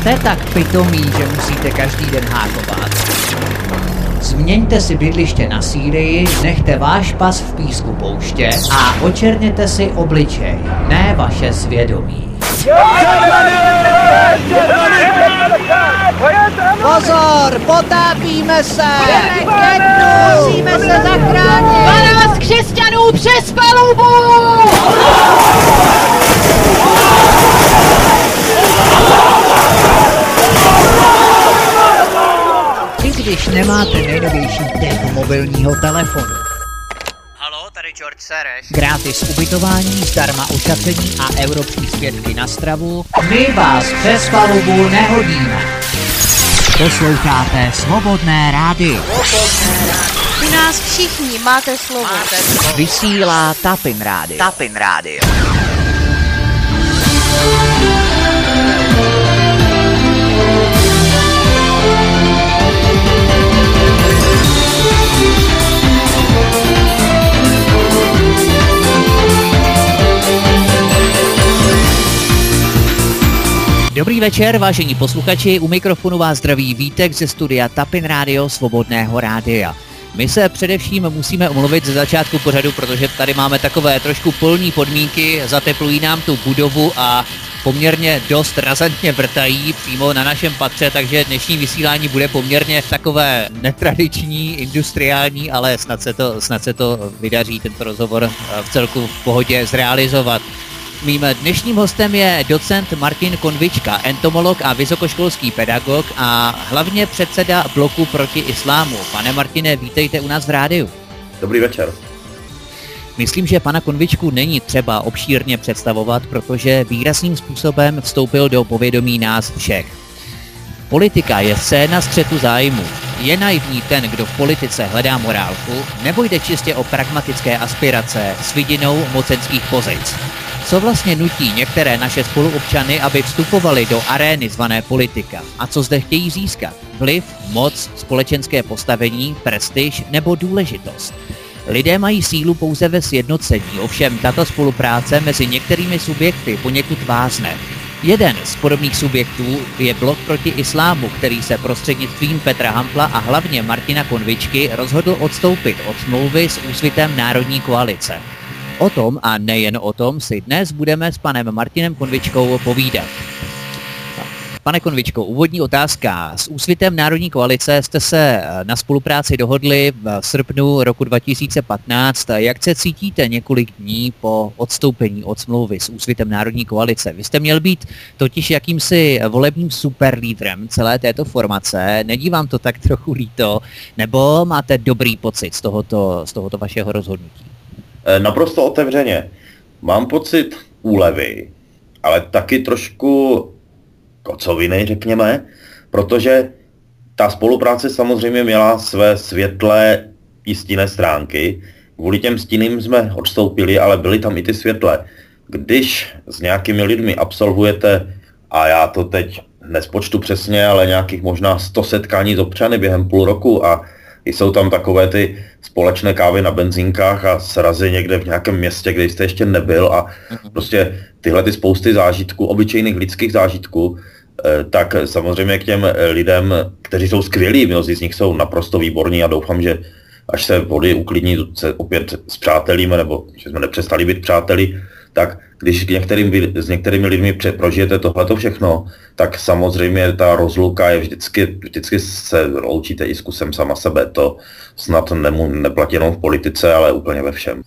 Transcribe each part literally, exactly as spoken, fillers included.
Jste tak pitomí, že musíte každý den hákovat. Změňte si bydliště na Sýrii, nechte váš pas v písku pouště a očerněte si obličej, ne vaše svědomí. Pozor, potápíme se! Musíme se zachránit! dvanáct křesťanů přes palubu! I když nemáte nejnovější tech mobilního telefonu. Halo, tady George Sereš. Gratis ubytování, zdarma ošacení a euro příspěvky na stravu. My vás přes palubu nehodíme. Posloucháte Svobodné rádio. U nás všichni máte slovo. Máte slovo. Vysílá Tapin rádio. Tapin rádio. Dobrý večer, vážení posluchači, u mikrofonu vás zdraví Vítek ze studia Tapin rádio Svobodného rádia. My se především musíme omluvit ze začátku pořadu, protože tady máme takové trošku polní podmínky, zateplují nám tu budovu a poměrně dost razantně vrtají přímo na našem patře, takže dnešní vysílání bude poměrně takové netradiční, industriální, ale snad se to, snad se to vydaří tento rozhovor v celku v pohodě zrealizovat. Mým dnešním hostem je docent Martin Konvička, entomolog a vysokoškolský pedagog a hlavně předseda bloku proti islámu. Pane Martine, vítejte u nás v rádiu. Dobrý večer. Myslím, že pana Konvičku není třeba obšírně představovat, protože výrazným způsobem vstoupil do povědomí nás všech. Politika je scéna střetu zájmu. Je naivní ten, kdo v politice hledá morálku, nebo jde čistě o pragmatické aspirace s vidinou mocenských pozic? Co vlastně nutí některé naše spoluobčany, aby vstupovali do arény zvané politika? A co zde chtějí získat? Vliv, moc, společenské postavení, prestiž nebo důležitost? Lidé mají sílu pouze ve sjednocení, ovšem tato spolupráce mezi některými subjekty poněkud vázne. Jeden z podobných subjektů je blok proti islámu, který se prostřednictvím Petra Hampla a hlavně Martina Konvičky rozhodl odstoupit od smlouvy s Úsvitem národní koalice. O tom a nejen o tom si dnes budeme s panem Martinem Konvičkou povídat. Pane Konvičko, úvodní otázka. S Úsvitem národní koalice jste se na spolupráci dohodli v srpnu roku dva tisíce patnáct. Jak se cítíte několik dní po odstoupení od smlouvy s Úsvitem národní koalice? Vy jste měl být totiž jakýmsi volebním superlídrem celé této formace. Není vám to tak trochu líto? Nebo máte dobrý pocit z tohoto, z tohoto vašeho rozhodnutí? Naprosto otevřeně. Mám pocit úlevy, ale taky trošku kocoviny, řekněme, protože ta spolupráce samozřejmě měla své světlé i stinné stránky. Kvůli těm stinným jsme odstoupili, ale byly tam i ty světlé. Když s nějakými lidmi absolvujete, a já to teď nespočtu přesně, ale nějakých možná sto setkání s občany během půl roku a jsou tam takové ty společné kávy na benzínkách a srazy někde v nějakém městě, kde jste ještě nebyl a prostě tyhle ty spousty zážitků, obyčejných lidských zážitků, tak samozřejmě k těm lidem, kteří jsou skvělí, mnozí z nich jsou naprosto výborní a doufám, že až se vody uklidní, se opět spřátelíme, nebo že jsme nepřestali být přáteli, tak když k některým, s některými lidmi prožijete tohleto všechno, tak samozřejmě ta rozluka je vždycky, vždycky se loučíte i s kusem sama sebe. To snad nemu, neplatí jenom v politice, ale úplně ve všem.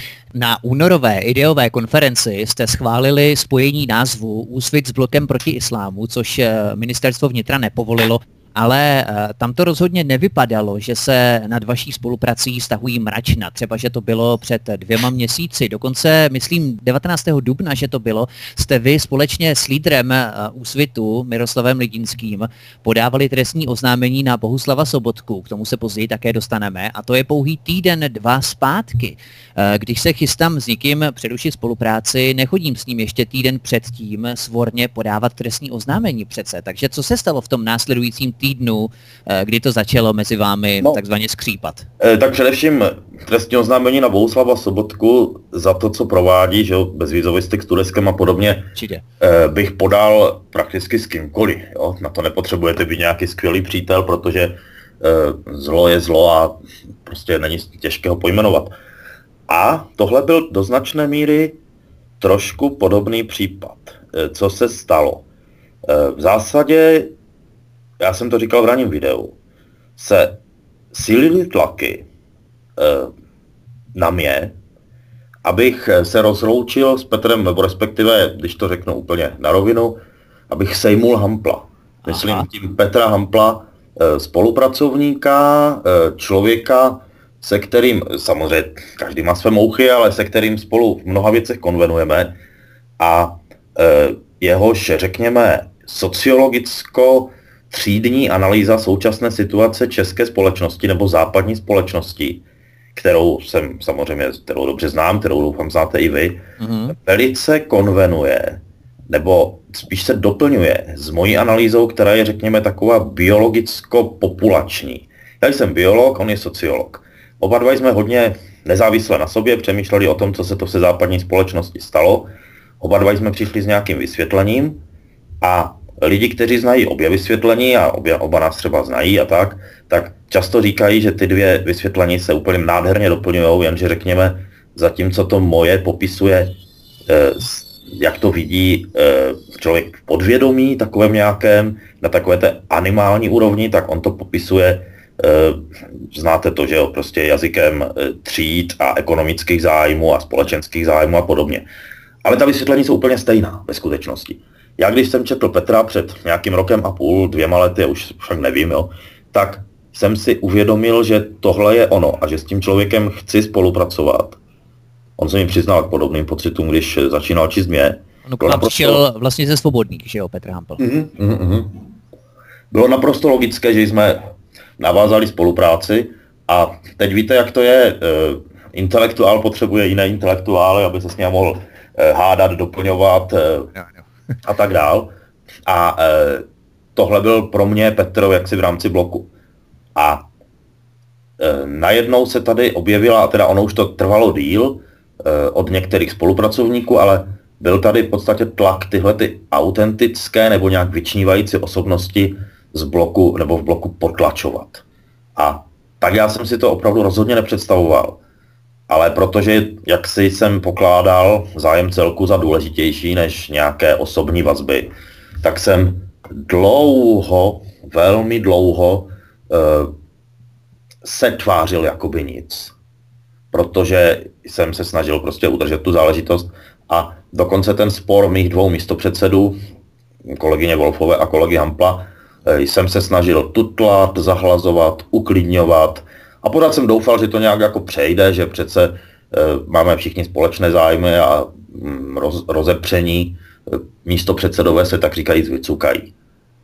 Na únorové ideové konferenci jste schválili spojení názvu Úsvit s blokem proti islámu, což ministerstvo vnitra nepovolilo. Ale uh, tam to rozhodně nevypadalo, že se nad vaší spoluprací stahují mračna. Třeba, že to bylo před dvěma měsíci. Dokonce, myslím, devatenáctého dubna, že to bylo, jste vy společně s lídrem uh, Úsvitu, Miroslavem Lidinským, podávali trestní oznámení na Bohuslava Sobotku. K tomu se později také dostaneme. A to je pouhý týden, dva zpátky. Uh, když se chystám s někým přerušit spolupráci, nechodím s ním ještě týden předtím svorně podávat trestní oznámení přece. Takže co se stalo v tom následujícím týdnu, kdy to začalo mezi vámi no, takzvaně skřípat? Tak především trestní oznámení na Bohuslava Sobotku za to, co provádí, že jo, bezvízový styk s Tureckem a podobně, Určitě. bych podal prakticky s kýmkoliv. Jo? Na to nepotřebujete být nějaký skvělý přítel, protože zlo je zlo a prostě není těžké ho pojmenovat. A tohle byl do značné míry trošku podobný případ. Co se stalo? V zásadě, já jsem to říkal v ranním videu, se sílily tlaky na mě, abych se rozloučil s Petrem, nebo respektive, když to řeknu úplně na rovinu, abych sejmul Hampla. Myslím Aha. tím Petra Hampla, spolupracovníka, člověka, se kterým, samozřejmě každý má své mouchy, ale se kterým spolu v mnoha věcech konvenujeme a jehož, řekněme, sociologicko-třídní analýza současné situace české společnosti nebo západní společnosti, kterou jsem samozřejmě, kterou dobře znám, kterou doufám znáte i vy, mm-hmm. velice konvenuje, nebo spíš se doplňuje s mojí analýzou, která je, řekněme, taková biologicko-populační. Já jsem biolog, on je sociolog. Oba dva jsme hodně nezávisle na sobě přemýšleli o tom, co se to v západní společnosti stalo. Oba dva jsme přišli s nějakým vysvětlením a lidi, kteří znají obě vysvětlení a obě, oba nás třeba znají a tak, tak často říkají, že ty dvě vysvětlení se úplně nádherně doplňují, jenže řekněme, zatímco to moje popisuje, jak to vidí člověk v podvědomí, takovém nějakém, na takové té animální úrovni, tak on to popisuje, znáte to, že jo, prostě jazykem tříd a ekonomických zájmů a společenských zájmů a podobně. Ale ta vysvětlení jsou úplně stejná ve skutečnosti. Já když jsem četl Petra před nějakým rokem a půl, dvěma lety, už však nevím, jo, tak jsem si uvědomil, že tohle je ono a že s tím člověkem chci spolupracovat. On se mi přiznal k podobným pocitům, když začínal číst mě. No, k vám naprosto... přišel vlastně ze Svobodných, že jo, Petr Hampl. Mm-hmm, mm-hmm. Bylo naprosto logické, že jsme navázali spolupráci a teď víte, jak to je. Intelektuál potřebuje jiné intelektuály, aby se s ním mohl hádat, doplňovat a tak dál. A tohle byl pro mě Petr jaksi v rámci bloku. A najednou se tady objevila, a teda ono už to trvalo díl od některých spolupracovníků, ale byl tady v podstatě tlak tyhle ty autentické nebo nějak vyčnívající osobnosti z bloku nebo v bloku potlačovat. A tak já jsem si to opravdu rozhodně nepředstavoval. Ale protože jak si jsem pokládal zájem celku za důležitější než nějaké osobní vazby, tak jsem dlouho, velmi dlouho uh, se tvářil jakoby nic. Protože jsem se snažil prostě udržet tu záležitost a dokonce ten spor mých dvou místopředsedů, kolegyně Wolfové a kolegy Hampla, jsem se snažil tutlat, zahlazovat, uklidňovat a pořád jsem doufal, že to nějak jako přejde, že přece e, máme všichni společné zájmy a mm, roz, rozepření místopředsedové se tak říkajíc vycukají. E,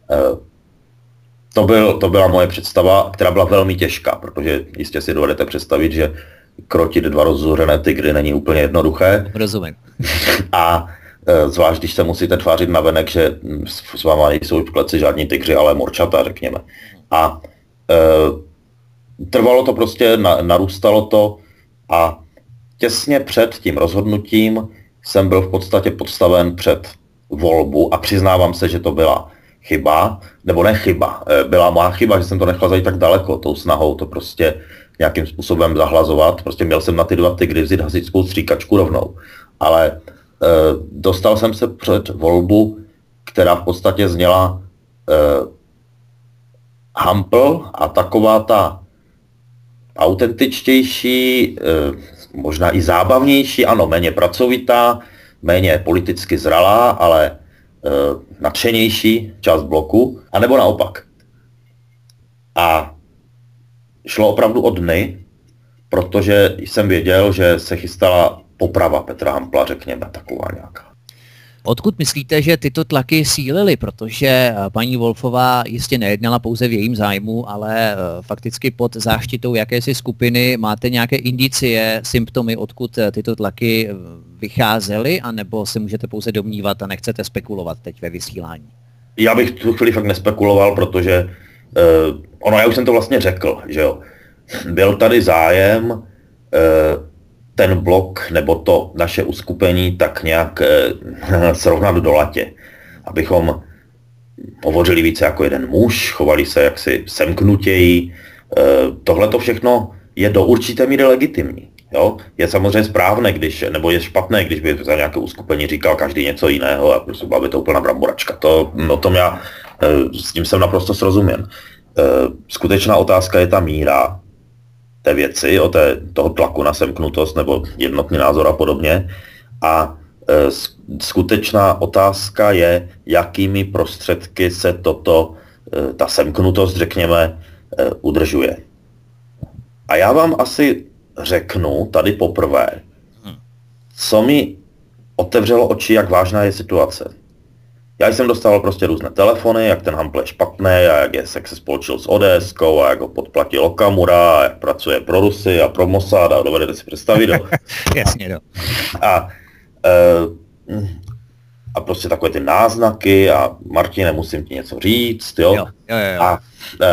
to, byl, to byla moje představa, která byla velmi těžká, protože jistě si dovedete představit, že krotit dva rozzuřené tygry není úplně jednoduché. Rozumím. A e, zvlášť, když se musíte tvářit navenek, že s, s váma nejsou v kleci žádní tygři, ale morčata, řekněme. A e, trvalo to prostě, na, narůstalo to a těsně před tím rozhodnutím jsem byl v podstatě podstaven před volbu a přiznávám se, že to byla chyba, nebo ne chyba, byla má chyba, že jsem to nechal zajít tak daleko, tou snahou to prostě nějakým způsobem zahlazovat, prostě měl jsem na ty dva tygry vzít hasičskou stříkačku rovnou, ale e, dostal jsem se před volbu, která v podstatě zněla e, Hampl a taková ta autentičtější, možná i zábavnější, ano, méně pracovitá, méně politicky zralá, ale nadšenější část bloku, anebo naopak. A šlo opravdu o dny, protože jsem věděl, že se chystala poprava Petra Hampla, řekněme, taková nějaká. Odkud myslíte, že tyto tlaky sílily? Protože paní Wolfová jistě nejednala pouze v jejím zájmu, ale fakticky pod záštitou jakési skupiny. Máte nějaké indicie, symptomy, odkud tyto tlaky vycházely, anebo se můžete pouze domnívat a nechcete spekulovat teď ve vysílání? Já bych tu chvíli fakt nespekuloval, protože ono, já už jsem to vlastně řekl, že jo. Byl tady zájem ten blok nebo to naše uskupení tak nějak srovnat do latě, abychom hovořili více jako jeden muž, chovali se jaksi semknutěji. Tohle to všechno je do určité míry legitimní. Jo? Je samozřejmě správné, když, nebo je špatné, když by za nějaké uskupení říkal každý něco jiného a prostě byla by to úplná bramboračka. To, o tom já s tím jsem naprosto srozuměn. Skutečná otázka je ta míra té věci, o té, toho tlaku na semknutost nebo jednotný názor a podobně. A skutečná otázka je, jakými prostředky se toto, ta semknutost, řekněme, udržuje. A já vám asi řeknu tady poprvé, co mi otevřelo oči, jak vážná je situace. Já jsem dostal prostě různé telefony, jak ten Hampl je špatný a jak, je, jak se spolčil s ODSkou a jak ho podplatil Okamura a jak pracuje pro Rusy a pro Mossad a dovedete si představit. Jasně, no. A, e, a prostě takové ty náznaky a Martine, musím ti něco říct, jo. jo, jo, jo. A e,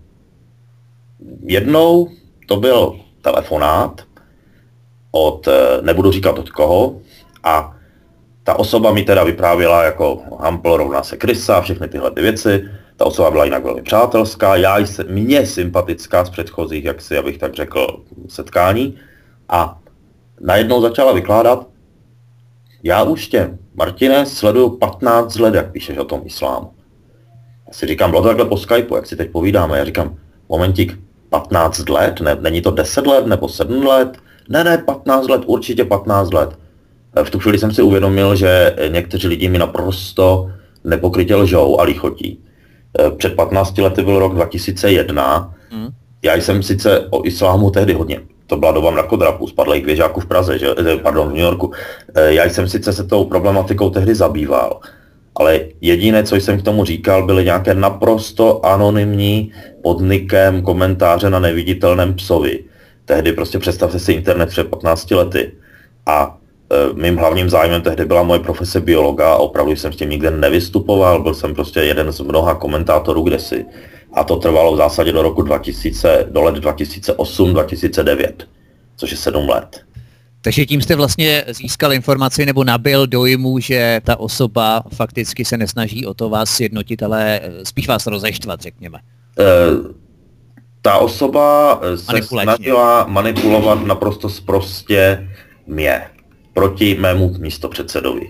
jednou to byl telefonát od, nebudu říkat od koho, a ta osoba mi teda vyprávěla jako Hampl rovná se krysa a všechny tyhle ty věci. Ta osoba byla jinak velmi přátelská, já jsem, mě sympatická z předchozích, jak si, abych tak řekl, setkání. A najednou začala vykládat, já už tě, Martine, sleduju patnáct let, jak píšeš o tom islámu. Já si říkám, bylo to takhle po Skypeu, jak si teď povídáme, já říkám, momentík, patnáct let, ne, není to deset let nebo sedm let? Ne, ne, patnáct let, určitě patnáct let. V tu chvíli jsem si uvědomil, že někteří lidi mi naprosto nepokrytě lžou a lichotí. Před patnácti lety byl rok dva tisíce jedna. Mm. Já jsem sice o islámu tehdy hodně, to byla doba mrakodrapu, spadlých věžáků v Praze, že, pardon, v New Yorku. Já jsem sice se tou problematikou tehdy zabýval, ale jediné, co jsem k tomu říkal, byly nějaké naprosto anonymní pod nikem komentáře na neviditelném psovi. Tehdy prostě představte si internet před patnácti lety. A e, mým hlavním zájmem tehdy byla moje profese biologa a opravdu jsem s tím nikde nevystupoval, byl jsem prostě jeden z mnoha komentátorů kdesi. A to trvalo v zásadě do roku dva tisíce, do let dva tisíce osm dva tisíce devět, což je sedm let. Takže tím jste vlastně získal informaci nebo nabyl dojmu, že ta osoba fakticky se nesnaží o to vás sjednotit, ale spíš vás rozeštvat, řekněme. E, ta osoba se snažila manipulovat naprosto sprostě mě proti mému místopředsedovi.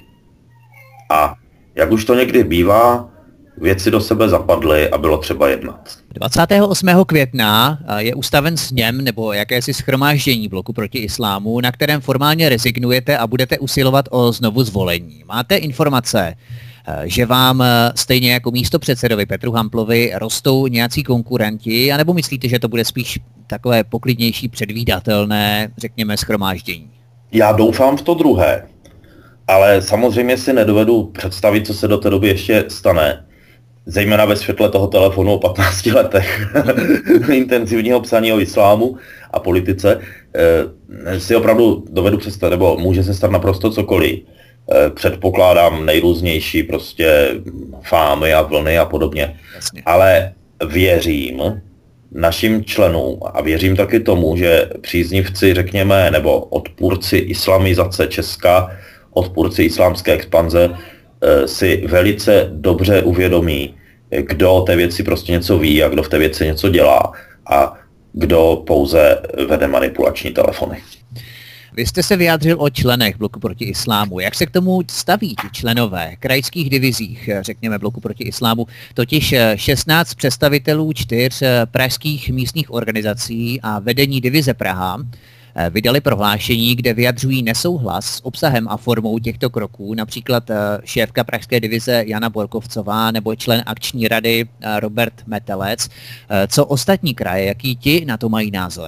A jak už to někdy bývá, věci do sebe zapadly a bylo třeba jednat. dvacátého osmého května je ustaven sněm nebo jakési shromáždění bloku proti islámu, na kterém formálně rezignujete a budete usilovat o znovu zvolení. Máte informace, že vám stejně jako místopředsedovi Petru Hamplovi rostou nějací konkurenti, anebo myslíte, že to bude spíš takové poklidnější, předvídatelné, řekněme, shromáždění? Já doufám v to druhé, ale samozřejmě si nedovedu představit, co se do té doby ještě stane. Zejména ve světle toho telefonu o patnácti letech intenzivního psaní o islámu a politice, e, si opravdu dovedu představit, nebo může se stát naprosto cokoliv. E, předpokládám nejrůznější prostě fámy a vlny a podobně. Jasně. Ale věřím našim členům a věřím taky tomu, že příznivci, řekněme, nebo odpůrci islamizace Česka, odpůrci islámské expanze, si velice dobře uvědomí, kdo té věci prostě něco ví a kdo v té věci něco dělá a kdo pouze vede manipulační telefony. Vy jste se vyjádřil o členech bloku proti islámu. Jak se k tomu staví ti členové krajských divizích, řekněme, bloku proti islámu, totiž šestnáct představitelů čtyř pražských místních organizací a vedení divize Praha vydali prohlášení, kde vyjadřují nesouhlas s obsahem a formou těchto kroků, například šéfka pražské divize Jana Borkovcová nebo člen akční rady Robert Metelec. Co ostatní kraje, jaký ti na to mají názor?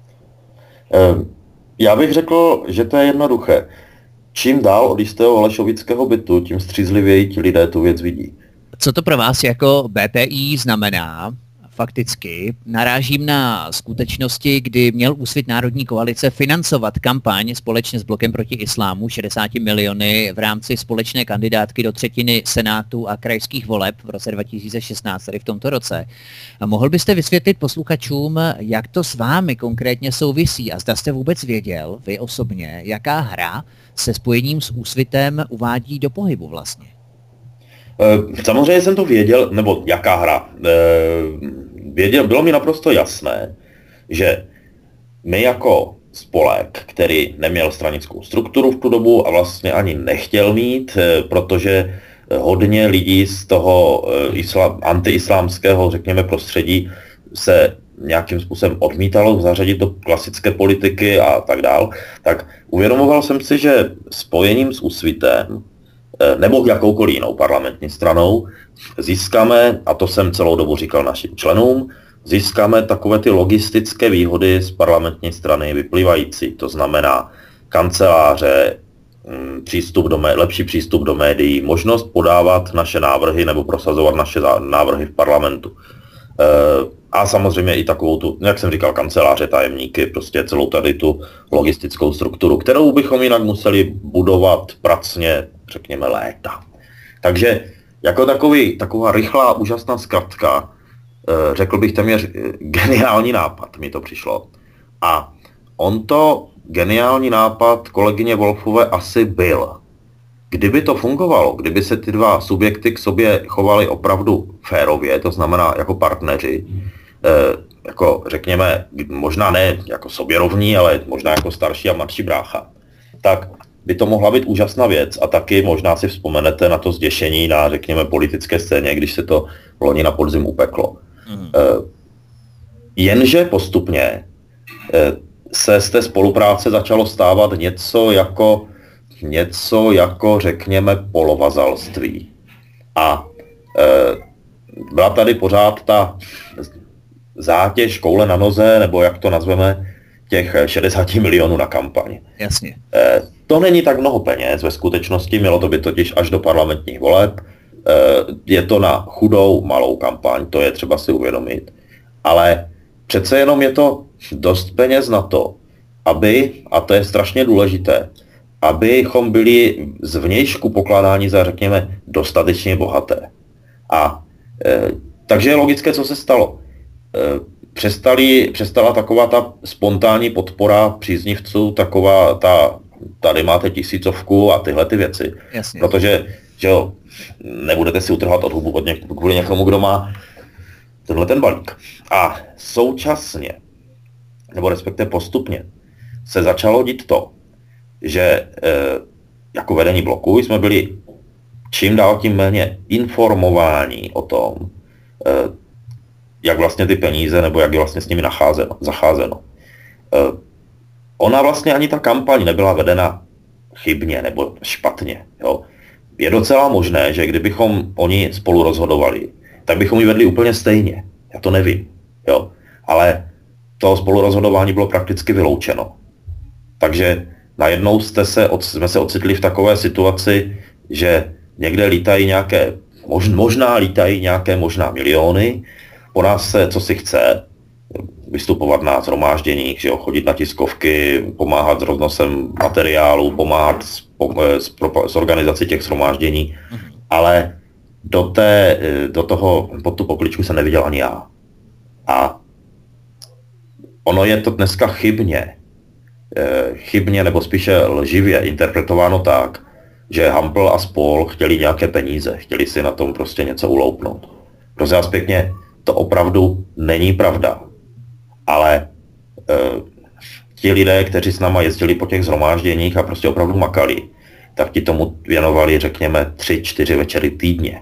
Já bych řekl, že to je jednoduché. Čím dál od jistého holešovického bytu, tím střízlivěji ti lidé tu věc vidí. Co to pro vás jako B P I znamená fakticky narážím na skutečnosti, kdy měl Úsvit národní koalice financovat kampaň společně s Blokem proti islámu šedesát miliony v rámci společné kandidátky do třetiny senátu a krajských voleb v roce dva tisíce šestnáct, tedy v tomto roce. A mohl byste vysvětlit posluchačům, jak to s vámi konkrétně souvisí a zda jste vůbec věděl, vy osobně, jaká hra se spojením s Úsvitem uvádí do pohybu vlastně? Samozřejmě jsem to věděl, nebo jaká hra. Věděl, bylo mi naprosto jasné, že my jako spolek, který neměl stranickou strukturu v tu dobu a vlastně ani nechtěl mít, protože hodně lidí z toho islam, antiislámského, řekněme, prostředí se nějakým způsobem odmítalo zařadit do klasické politiky a tak dál, tak uvědomoval jsem si, že spojením s Úsvitem nebo jakoukoliv jinou parlamentní stranou získáme, a to jsem celou dobu říkal našim členům, získáme takové ty logistické výhody z parlamentní strany vyplývající, to znamená kanceláře, přístup do, lepší přístup do médií, možnost podávat naše návrhy nebo prosazovat naše návrhy v parlamentu. A samozřejmě i takovou tu, jak jsem říkal, kanceláře, tajemníky, prostě celou tady tu logistickou strukturu, kterou bychom jinak museli budovat pracně, řekněme, léta. Takže jako takový, taková rychlá, úžasná zkratka, řekl bych téměř geniální nápad, mi to přišlo. A on to geniální nápad kolegyně Wolfové asi byl. Kdyby to fungovalo, kdyby se ty dva subjekty k sobě chovaly opravdu férově, to znamená jako partneři, eh, jako řekněme, možná ne jako sobě rovní, ale možná jako starší a mladší brácha, tak by to mohla být úžasná věc a taky možná si vzpomenete na to zděšení na, řekněme, politické scéně, když se to loni na podzim upeklo. Mm. Eh, jenže postupně eh, se z té spolupráce začalo stávat něco jako něco jako, řekněme, polovazalství. A e, byla tady pořád ta zátěž koule na noze, nebo jak to nazveme, těch šedesát milionů na kampaň. Jasně. E, to není tak mnoho peněz ve skutečnosti, mělo to být totiž až do parlamentních voleb. E, je to na chudou malou kampaň, to je třeba si uvědomit. Ale přece jenom je to dost peněz na to, aby, a to je strašně důležité, abychom byli zvnějšku pokládáni za, řekněme, dostatečně bohaté. A e, takže je logické, co se stalo. E, přestali, přestala taková ta spontánní podpora příznivců, taková ta, tady máte tisícovku a tyhle ty věci. Jasně. Protože, že jo, nebudete si utrhat od hubu od něk- kvůli někomu, kdo má tenhle ten balík. A současně, nebo respektive postupně, se začalo dít to, že e, jako vedení bloku jsme byli čím dál tím méně informováni o tom, e, jak vlastně ty peníze, nebo jak je vlastně s nimi nacházeno, zacházeno. E, ona vlastně ani ta kampaň nebyla vedena chybně nebo špatně. Jo. Je docela možné, že kdybychom oni spolu rozhodovali, tak bychom ji vedli úplně stejně. Já to nevím. Jo. Ale to spolurozhodování bylo prakticky vyloučeno. Takže najednou jste se, jsme se ocitli v takové situaci, že někde lítají nějaké, mož, možná lítají nějaké možná miliony, po nás se, co si chce, vystupovat na shromážděních, že jo, chodit na tiskovky, pomáhat s roznosem materiálu, pomáhat s, s, s organizací těch shromáždění, ale do, té, do toho, pod tu pokličku se neviděl ani já. A ono je to dneska chybně, chybně nebo spíše lživě interpretováno tak, že Hampl a spol chtěli nějaké peníze, chtěli si na tom prostě něco uloupnout. Prosím vás pěkně, to opravdu není pravda. Ale e, ti lidé, kteří s náma jezdili po těch shromážděních a prostě opravdu makali, tak ti tomu věnovali, řekněme, tři, čtyři večery týdně.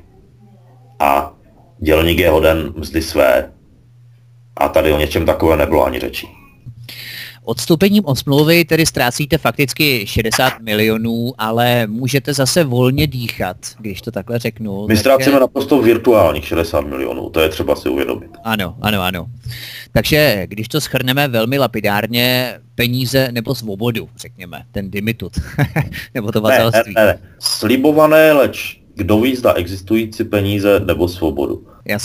A dělník je hoden mzdy své. A tady o něčem takové nebylo ani řeči. Odstoupením od smlouvy tedy ztrácíte fakticky šedesát milionů, ale můžete zase volně dýchat, když to takhle řeknu. My ztrácíme naprosto virtuálních šedesát milionů, to je třeba si uvědomit. Ano, ano, ano. Takže když to shrneme velmi lapidárně, peníze nebo svobodu, řekněme, ten dimitut, nebo to vazalství. Ne, ne, ne, slibované, leč kdo ví, zda existující peníze nebo svobodu. Jasně.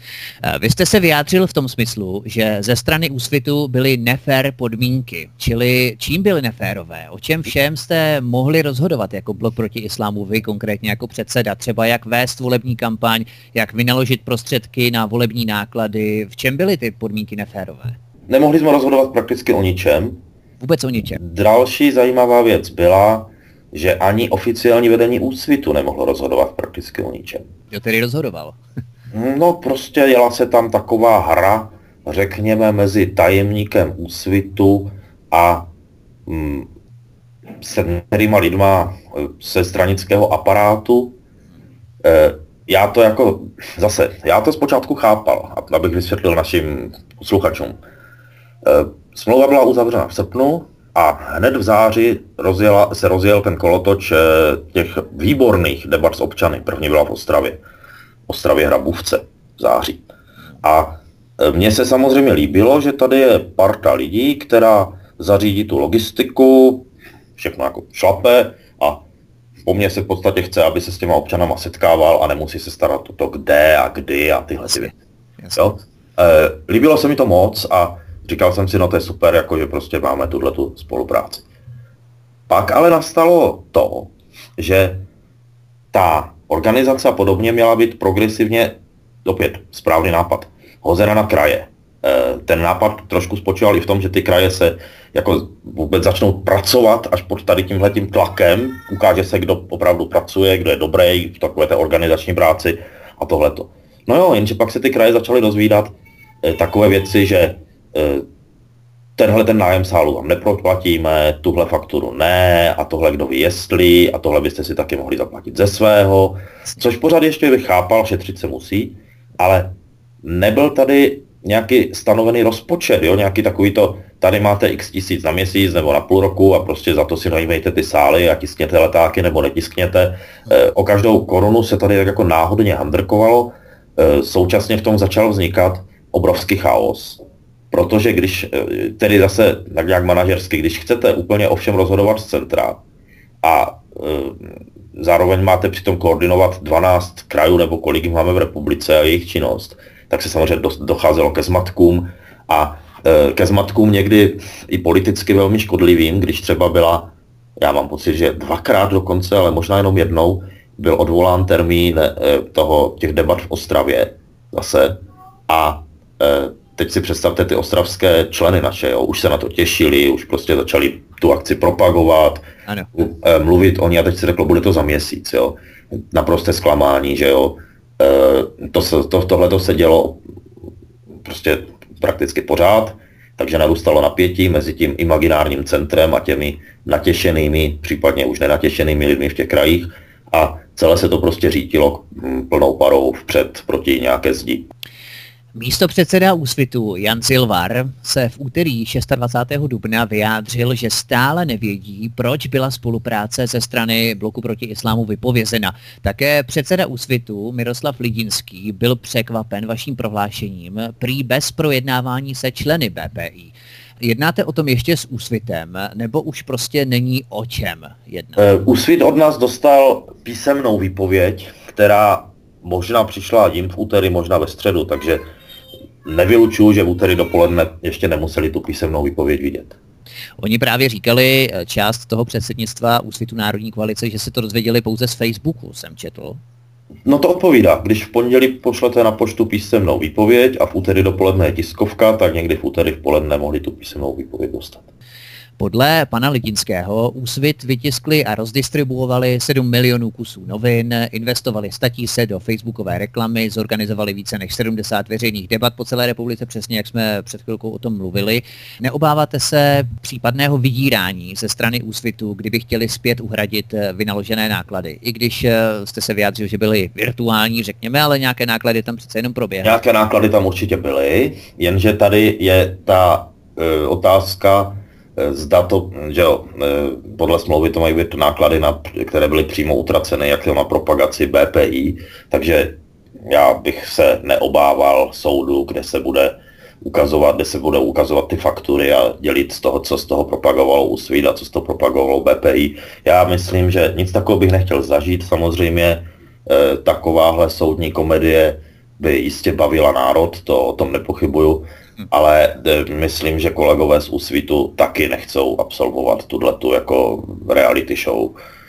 Vy jste se vyjádřil v tom smyslu, že ze strany Úsvitu byly nefér podmínky, čili čím byly neférové? O čem všem jste mohli rozhodovat jako Blok proti islámu, vy konkrétně jako předseda? Třeba jak vést volební kampaň, jak vynaložit prostředky na volební náklady, v čem byly ty podmínky neférové? Nemohli jsme rozhodovat prakticky o ničem. Vůbec o ničem. Další zajímavá věc byla, že ani oficiální vedení Úsvitu nemohlo rozhodovat prakticky o ničem. Kdo tedy rozhodoval? No prostě jela se tam taková hra, řekněme, mezi tajemníkem Úsvitu a mm, s některýma lidma ze stranického aparátu. E, já to jako, zase, já to zpočátku chápal, abych vysvětlil našim posluchačům. E, smlouva byla uzavřena v srpnu a hned v září rozjela, se rozjel ten kolotoč těch výborných debat s občany. První byla v Ostravě. Ostravě Hrabůvce v září. A mně se samozřejmě líbilo, že tady je parta lidí, která zařídí tu logistiku, všechno jako šlape a po mně se v podstatě chce, aby se s těma občanama setkával a nemusí se starat o to, kde a kdy a tyhle ty věci. Jo? E, líbilo se mi to moc a říkal jsem si, no to je super, jako že prostě máme tuhletu spolupráci. Pak ale nastalo to, že ta organizace a podobně měla být progresivně, opět správný nápad, hozena na kraje. E, ten nápad trošku spočíval i v tom, že ty kraje se jako vůbec začnou pracovat až pod tady tímhletím tlakem, ukáže se, kdo opravdu pracuje, kdo je dobrý v takové té organizační práci a tohleto. No jo, jenže pak se ty kraje začaly dozvídat e, takové věci, že e, tenhle ten nájem sálu vám neproplatíme, tuhle fakturu ne, a tohle kdo ví jestli, a tohle byste si taky mohli zaplatit ze svého, což pořád ještě bych chápal, šetřit se musí, ale nebyl tady nějaký stanovený rozpočet, jo, nějaký takový to, tady máte x tisíc na měsíc nebo na půl roku a prostě za to si najmejte ty sály a tiskněte letáky nebo netiskněte. E, o každou korunu se tady tak jako náhodně handrkovalo, e, současně v tom začal vznikat obrovský chaos. Protože když, tedy zase tak nějak manažersky, když chcete úplně o všem rozhodovat z centra a e, zároveň máte přitom koordinovat dvanáct krajů nebo kolik máme v republice a jejich činnost, tak se samozřejmě do, docházelo ke zmatkům a e, ke zmatkům někdy i politicky velmi škodlivým, když třeba byla, já mám pocit, že dvakrát dokonce, ale možná jenom jednou, byl odvolán termín e, toho, těch debat v Ostravě zase a e, teď si představte ty ostravské členy naše, jo, už se na to těšili, už prostě začali tu akci propagovat, ano. mluvit o ní a teď si řeklo, bude to za měsíc, jo. Naprosté zklamání, že jo. To se, to, tohleto se dělo prostě prakticky pořád, takže narůstalo napětí mezi tím imaginárním centrem a těmi natěšenými, případně už nenatěšenými lidmi v těch krajích a celé se to prostě řítilo plnou parou vpřed proti nějaké zdi. Místopředseda Úsvitu Jan Silvar se v úterý dvacátého šestého dubna vyjádřil, že stále nevědí, proč byla spolupráce ze strany Bloku proti islámu vypovězena. Také předseda Úsvitu Miroslav Lidinský byl překvapen vaším prohlášením prý bez projednávání se členy B P I. Jednáte o tom ještě s Úsvitem, nebo už prostě není o čem jednat? Úsvit od nás dostal písemnou výpověď, která možná přišla jim v úterý, možná ve středu, takže nevylučuju, že v úterý dopoledne ještě nemuseli tu písemnou výpověď vidět. Oni právě říkali, část toho předsednictva Úsvitu národní koalice, že se to dozvěděli pouze z Facebooku, jsem četl. No to odpovídá. Když v pondělí pošlete na poštu písemnou výpověď a v úterý dopoledne je tiskovka, tak někdy v úterý v poledne mohli tu písemnou výpověď dostat. Podle pana Lidinského Úsvit vytiskli a rozdistribuovali sedm milionů kusů novin, investovali statisíce do facebookové reklamy, zorganizovali více než sedmdesát veřejných debat po celé republice, přesně jak jsme před chvilkou o tom mluvili. Neobáváte se případného vydírání ze strany Úsvitu, kdyby chtěli zpět uhradit vynaložené náklady? I když jste se vyjádřil, že byly virtuální, řekněme, ale nějaké náklady tam přece jenom proběhly. Nějaké náklady tam určitě byly, jenže tady je ta e, otázka, zda to, že jo, podle smlouvy to mají být náklady, na, které byly přímo utraceny, jak na propagaci B P I, takže já bych se neobával soudu, kde se bude ukazovat, kde se bude ukazovat ty faktury a dělit z toho, co z toho propagovalo Úsvit a co z toho propagovalo B P I. Já myslím, že nic takového bych nechtěl zažít, samozřejmě takováhle soudní komedie by jistě bavila národ, to o tom nepochybuju, ale myslím, že kolegové z Úsvitu taky nechcou absolvovat tuhletu jako reality show.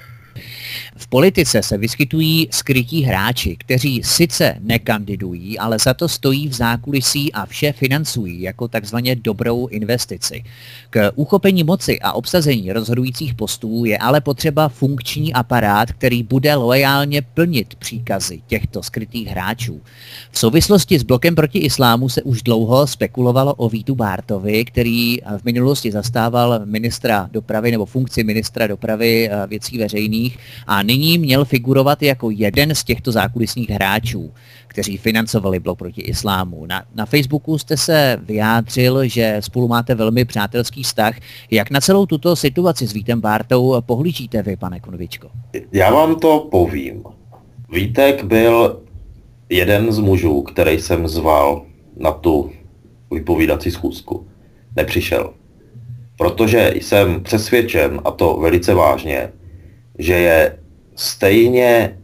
V politice se vyskytují skrytí hráči, kteří sice nekandidují, ale za to stojí v zákulisí a vše financují jako takzvaně dobrou investici. K uchopení moci a obsazení rozhodujících postů je ale potřeba funkční aparát, který bude loajálně plnit příkazy těchto skrytých hráčů. V souvislosti s blokem proti islámu se už dlouho spekulovalo o Vítu Bártovi, který v minulosti zastával ministra dopravy nebo funkci ministra dopravy věcí veřejných a nyní měl figurovat jako jeden z těchto zákulisních hráčů, kteří financovali blok proti islámu. Na, na Facebooku jste se vyjádřil, že spolu máte velmi přátelský vztah. Jak na celou tuto situaci s Vítem Bártou pohlížíte vy, pane Konvičko? Já vám to povím. Vítek byl jeden z mužů, který jsem zval na tu vypovídací schůzku. Nepřišel. Protože jsem přesvědčen, a to velice vážně, že je stejně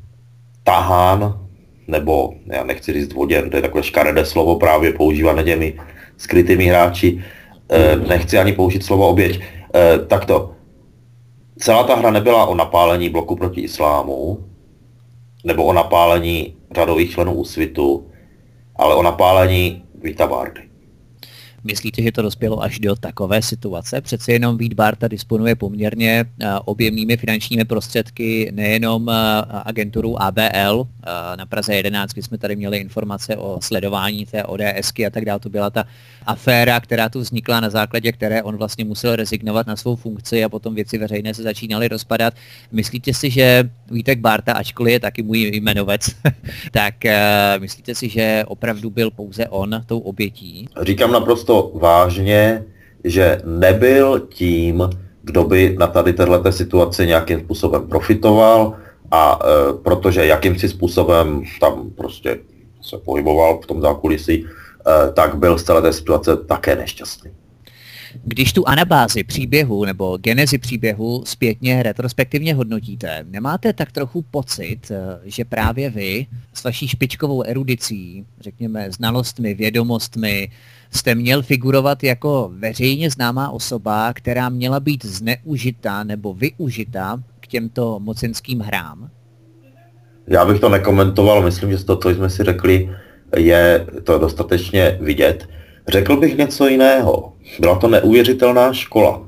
tahán, nebo já nechci říct voděn, to je takové škaredé slovo právě používané těmi skrytými hráči, e, nechci ani použít slovo oběť. E, takto, celá ta hra nebyla o napálení bloku proti islámu, nebo o napálení řadových členů Úsvitu, ale o napálení Víta Bárty. Myslíte, že to dospělo až do takové situace? Přece jenom Vít Bárta disponuje poměrně objemnými finančními prostředky, nejenom agenturu A B L. Na Praze jedenáct, kdy jsme tady měli informace o sledování té ODSky a tak dále. To byla ta aféra, která tu vznikla, na základě které on vlastně musel rezignovat na svou funkci a potom věci veřejné se začínaly rozpadat. Myslíte si, že Vítek Bárta, ačkoliv je taky můj jmenovec, tak myslíte si, že opravdu byl pouze on tou obětí? Říkám naprosto vážně, že nebyl tím, kdo by na tady této situaci nějakým způsobem profitoval a e, protože jakýmsi způsobem tam prostě se pohyboval v tom zákulisí, e, tak byl z celé té situace také nešťastný. Když tu anabázi příběhu nebo genezi příběhu zpětně retrospektivně hodnotíte, nemáte tak trochu pocit, že právě vy s vaší špičkovou erudicí, řekněme znalostmi, vědomostmi, jste měl figurovat jako veřejně známá osoba, která měla být zneužita nebo využita k těmto mocenským hrám? Já bych to nekomentoval, myslím, že to, co jsme si řekli, je to dostatečně vidět. Řekl bych něco jiného. Byla to neuvěřitelná škola.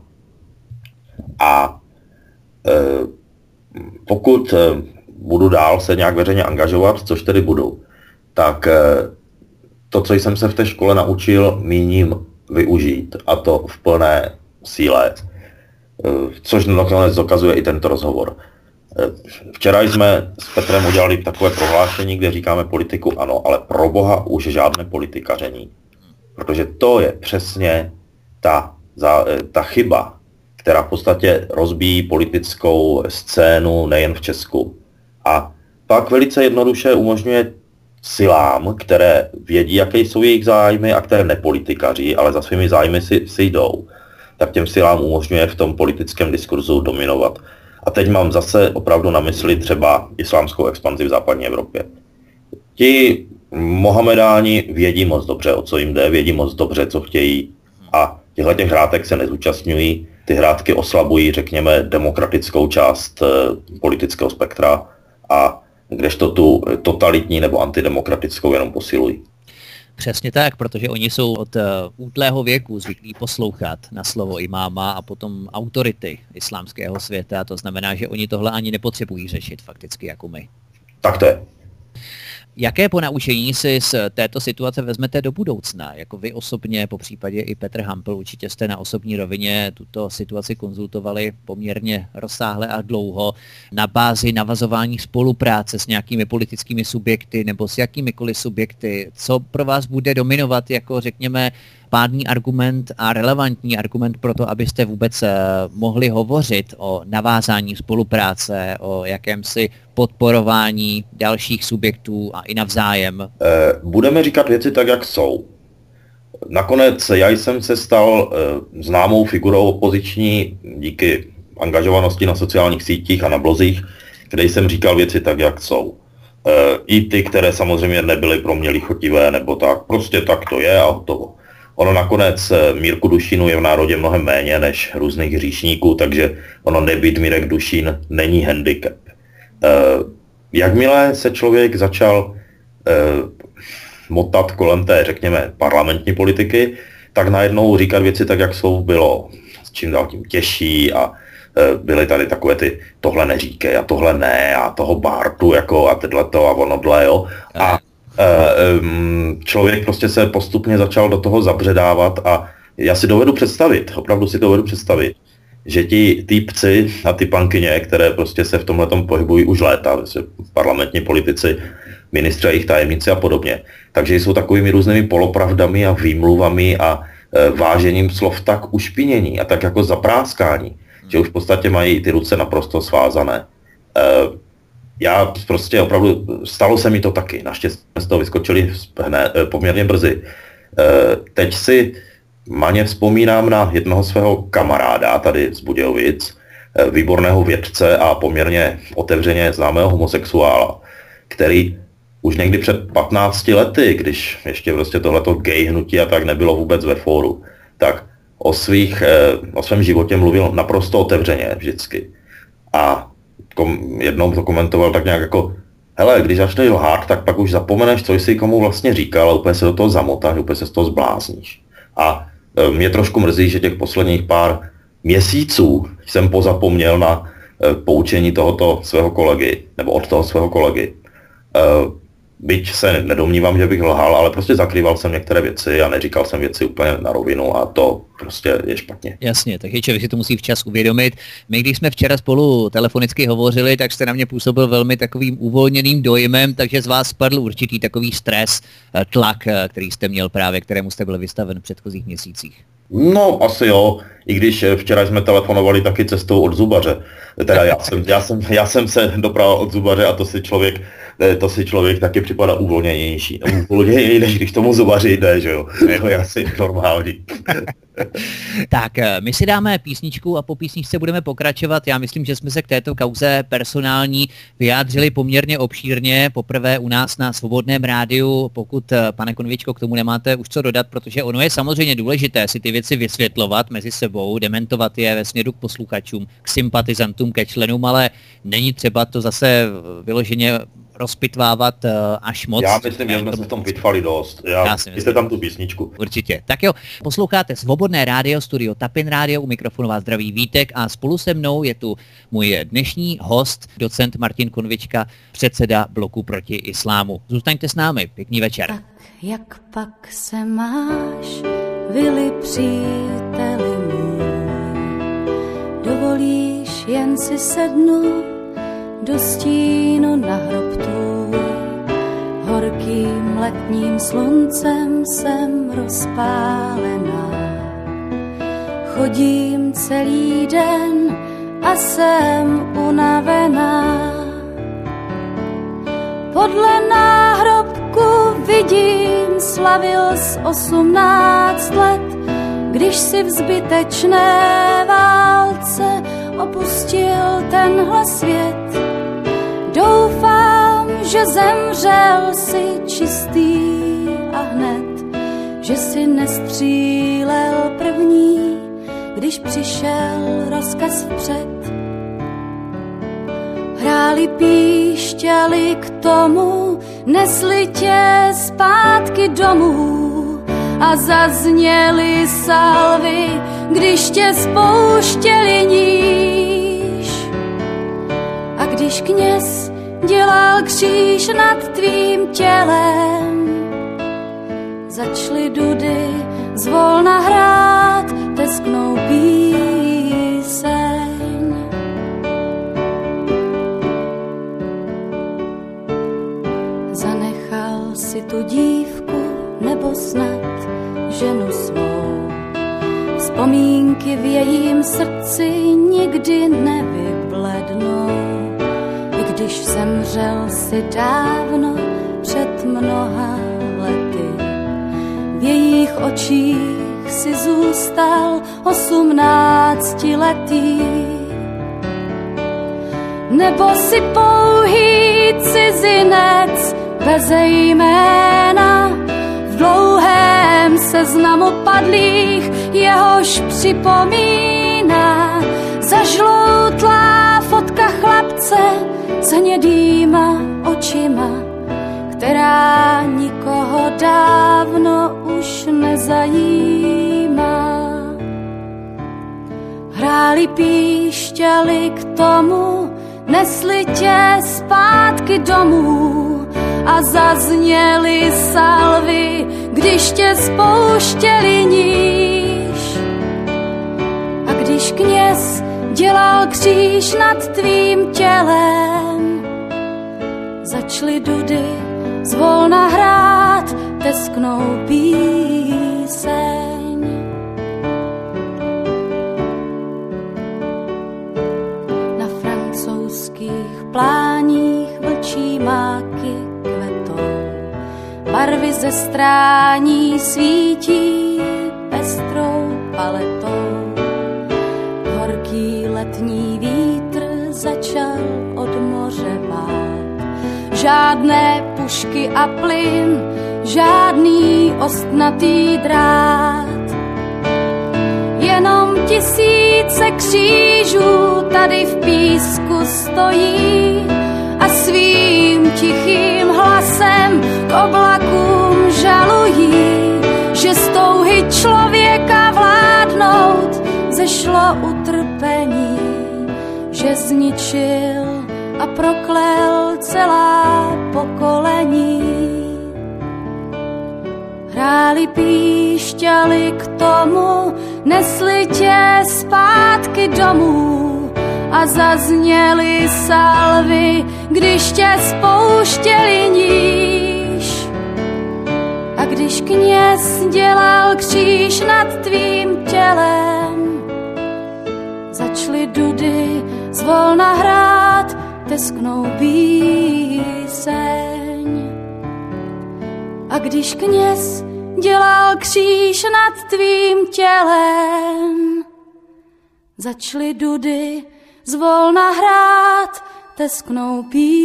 A e, pokud e, budu dál se nějak veřejně angažovat, což tedy budu, tak e, to, co jsem se v té škole naučil, míním využít. A to v plné síle. E, což nakonec dokazuje i tento rozhovor. E, včera jsme s Petrem udělali takové prohlášení, kde říkáme politiku ano, ale pro boha už žádné politikaření. Protože to je přesně ta, za, ta chyba, která v podstatě rozbíjí politickou scénu nejen v Česku. A pak velice jednoduše umožňuje silám, které vědí, jaké jsou jejich zájmy a které nepolitikaří, ale za svými zájmy si, si jdou, tak těm silám umožňuje v tom politickém diskurzu dominovat. A teď mám zase opravdu na mysli třeba islámskou expanzi v západní Evropě. Ti Mohamedáni vědí moc dobře, o co jim jde, vědí moc dobře, co chtějí a těchto těch hrátek se nezúčastňují. Ty hrátky oslabují, řekněme, demokratickou část e, politického spektra a kdežto tu totalitní nebo antidemokratickou jenom posilují. Přesně tak, protože oni jsou od uh, útlého věku zvyklí poslouchat na slovo imáma a potom autority islámského světa. To znamená, že oni tohle ani nepotřebují řešit fakticky jako my. Tak to je. Jaké ponaučení si z této situace vezmete do budoucna? Jako vy osobně, po případě i Petr Hampl, určitě jste na osobní rovině tuto situaci konzultovali poměrně rozsáhle a dlouho na bázi navazování spolupráce s nějakými politickými subjekty nebo s jakýmikoliv subjekty. Co pro vás bude dominovat jako, řekněme, pádný argument a relevantní argument pro to, abyste vůbec mohli hovořit o navázání spolupráce, o jakémsi podporování dalších subjektů a i navzájem? Budeme říkat věci tak, jak jsou. Nakonec já jsem se stal známou figurou opoziční díky angažovanosti na sociálních sítích a na blozích, kde jsem říkal věci tak, jak jsou. I ty, které samozřejmě nebyly pro mě lichotivé, nebo tak, prostě tak to je a hotovo. Ono nakonec Mírku Dušínu je v národě mnohem méně než různých hříšníků, takže ono nebýt Mírek Dušín není handicap. Jakmile se člověk začal motat kolem té, řekněme, parlamentní politiky, tak najednou říkat věci tak, jak jsou, bylo čím dál tím těžší a byly tady takové ty tohle neříkej a tohle ne a toho Bártu jako a tyhleto a onodle, jo. A člověk prostě se postupně začal do toho zabředávat a já si dovedu představit, opravdu si dovedu představit, že ti týpci a ty pankyně, které prostě se v tomhletom pohybují už léta, parlamentní politici, ministři a jejich tajemníci a podobně, takže jsou takovými různými polopravdami a výmluvami a e, vážením slov tak ušpinění a tak jako zapráskání, že už v podstatě mají ty ruce naprosto svázané. E, já prostě opravdu, stalo se mi to taky, naštěstí jsme z toho vyskočili hned, e, poměrně brzy. E, teď si maně vzpomínám na jednoho svého kamaráda tady z Budějovic, e, výborného vědce a poměrně otevřeně známého homosexuála, který už někdy před patnácti lety, když ještě prostě tohleto gay hnutí a tak nebylo vůbec ve fóru, tak o, svých, o svém životě mluvil naprosto otevřeně vždycky. A kom, jednou to komentoval tak nějak jako, hele, když začneš lhát, tak pak už zapomeneš, co jsi komu vlastně říkal a úplně se do toho zamotáš, úplně se z toho zblázníš. A e, mě trošku mrzí, že těch posledních pár měsíců jsem pozapomněl na e, poučení tohoto svého kolegy, nebo od toho svého kolegy. E, Byť se nedomnívám, že bych lhal, ale prostě zakrýval jsem některé věci a neříkal jsem věci úplně na rovinu a to prostě je špatně. Jasně, takže člověk si to musí včas uvědomit. My, když jsme včera spolu telefonicky hovořili, tak jste na mě působil velmi takovým uvolněným dojmem, takže z vás spadl určitý takový stres, tlak, který jste měl právě, kterému jste byl vystaven v předchozích měsících. No, asi jo, i když včera jsme telefonovali taky cestou od zubaře. Teda já jsem, já jsem, já jsem se dopravil od zubaře a to si člověk, to si člověk taky připadá uvolněnější. Uvolněnější, než když tomu zubaři jde, že jo. To je asi normální. Tak, my si dáme písničku a po písničce budeme pokračovat. Já myslím, že jsme se k této kauze personální vyjádřili poměrně obšírně. Poprvé u nás na Svobodném rádiu, pokud, pane Konvičko, k tomu nemáte už co dodat, protože ono je samozřejmě důležité si ty věci vysvětlovat mezi sebou, dementovat je ve směru k posluchačům, k sympatizantům, ke členům, ale není třeba to zase vyloženě rozpitvávat až moc. Já myslím, že jsme se v tom vytfali dost. Já, Já jste tam tu písničku. Určitě. Tak jo, posloucháte Svobodné rádio, studio Tapin rádio, u mikrofonu vás zdraví Vítek a spolu se mnou je tu můj dnešní host, docent Martin Konvička, předseda bloku proti islámu. Zůstaňte s námi, pěkný večer. Tak jak pak se máš, Vili příteli můj, dovolíš jen si sednout do stínu na hrob tvůj. Horkým letním sluncem jsem rozpálená. Chodím celý den a jsem unavená. Podle náhrobku vidím, slavil z osmnáct let, když si v zbytečné válce opustil tenhle svět. Doufám, že zemřel si čistý a hned, že si nestřílel první, když přišel rozkaz vpřed. Hráli píšťaly k tomu, nesli tě zpátky domů a zazněly salvy, když tě spouštěli níž. A když kněz dělal kříž nad tvým tělem, začaly dudy zvolna hrát tesknou píseň. Zanechal si tu dívku nebo snad ženu svou. Vzpomínky v jejím srdci nikdy nevyblednou. I když zemřel si dávno před mnoha lety, v jejich očích si zůstal osmnáctiletý. nebo si pouhý cizinec bez jména v dlouhém seznamu padlých, jehož připomíná zažloutlá fotka chlapce s hnědýma očima, která nikoho dávno už nezajímá. Hráli píšťaly k tomu, nesli tě zpátky domů a zazněly salvy, když tě spouštěli níž. A když kněz dělal kříž nad tvým tělem, začali dudy zvolna hrát tesknou píseň. Na francouzských pláních vlčí máky kvetou, barvy ze strání svítí pestrou paletou. Horký letní vítr začal od moře vát, žádné pušky a plyn, žádný ostnatý drát. Jenom tisíce křížů tady v písku stojí a svým tichým hlasem k oblakům žalují, že z touhy člověka vládnout zešlo utrpení, že zničil a proklel celá pokolení. Hráli píšťaly k tomu, nesli tě zpátky domů a zazněly salvy, když tě spouštěli níž. A když kněz dělal kříž nad tvým tělem, začali dudy zvolna hrát tesknou píseň. A když kněz dělal kříž nad tvým tělem, začali dudy zvolna hrát tesknou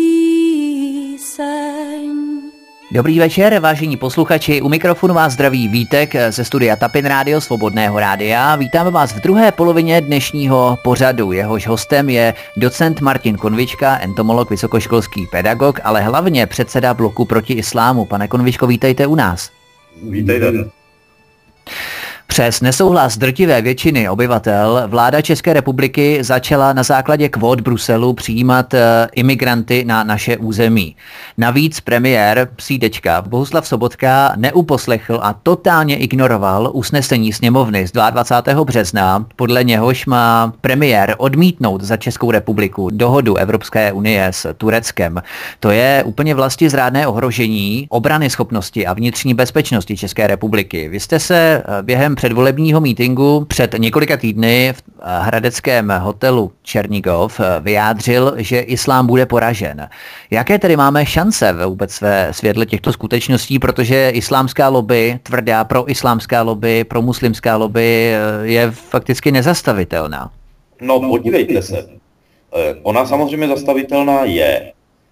píseň. Dobrý večer, vážení posluchači, u mikrofonu vás zdraví Vítek ze studia Tapin Rádio, Svobodného rádia. Vítáme vás v druhé polovině dnešního pořadu. Jehož hostem je docent Martin Konvička, entomolog, vysokoškolský pedagog, ale hlavně předseda bloku proti islámu. Pane Konvičko, vítejte u nás. Vítejte. Přes nesouhlas drtivé většiny obyvatel vláda České republiky začala na základě kvót Bruselu přijímat imigranty na naše území. Navíc premiér psídečka Bohuslav Sobotka neuposlechl a totálně ignoroval usnesení sněmovny z dvacátého druhého března, podle něhož má premiér odmítnout za Českou republiku dohodu Evropské unie s Tureckem. To je úplně vlastizrádné ohrožení obrany schopnosti a vnitřní bezpečnosti České republiky. Vy jste se během předvolebního mítinku před několika týdny v hradeckém hotelu Černigov vyjádřil, že islám bude poražen. Jaké tedy máme šance vůbec ve světle těchto skutečností, protože islámská lobby, tvrdá proislámská lobby, promuslimská lobby je fakticky nezastavitelná? No podívejte se, ona samozřejmě zastavitelná je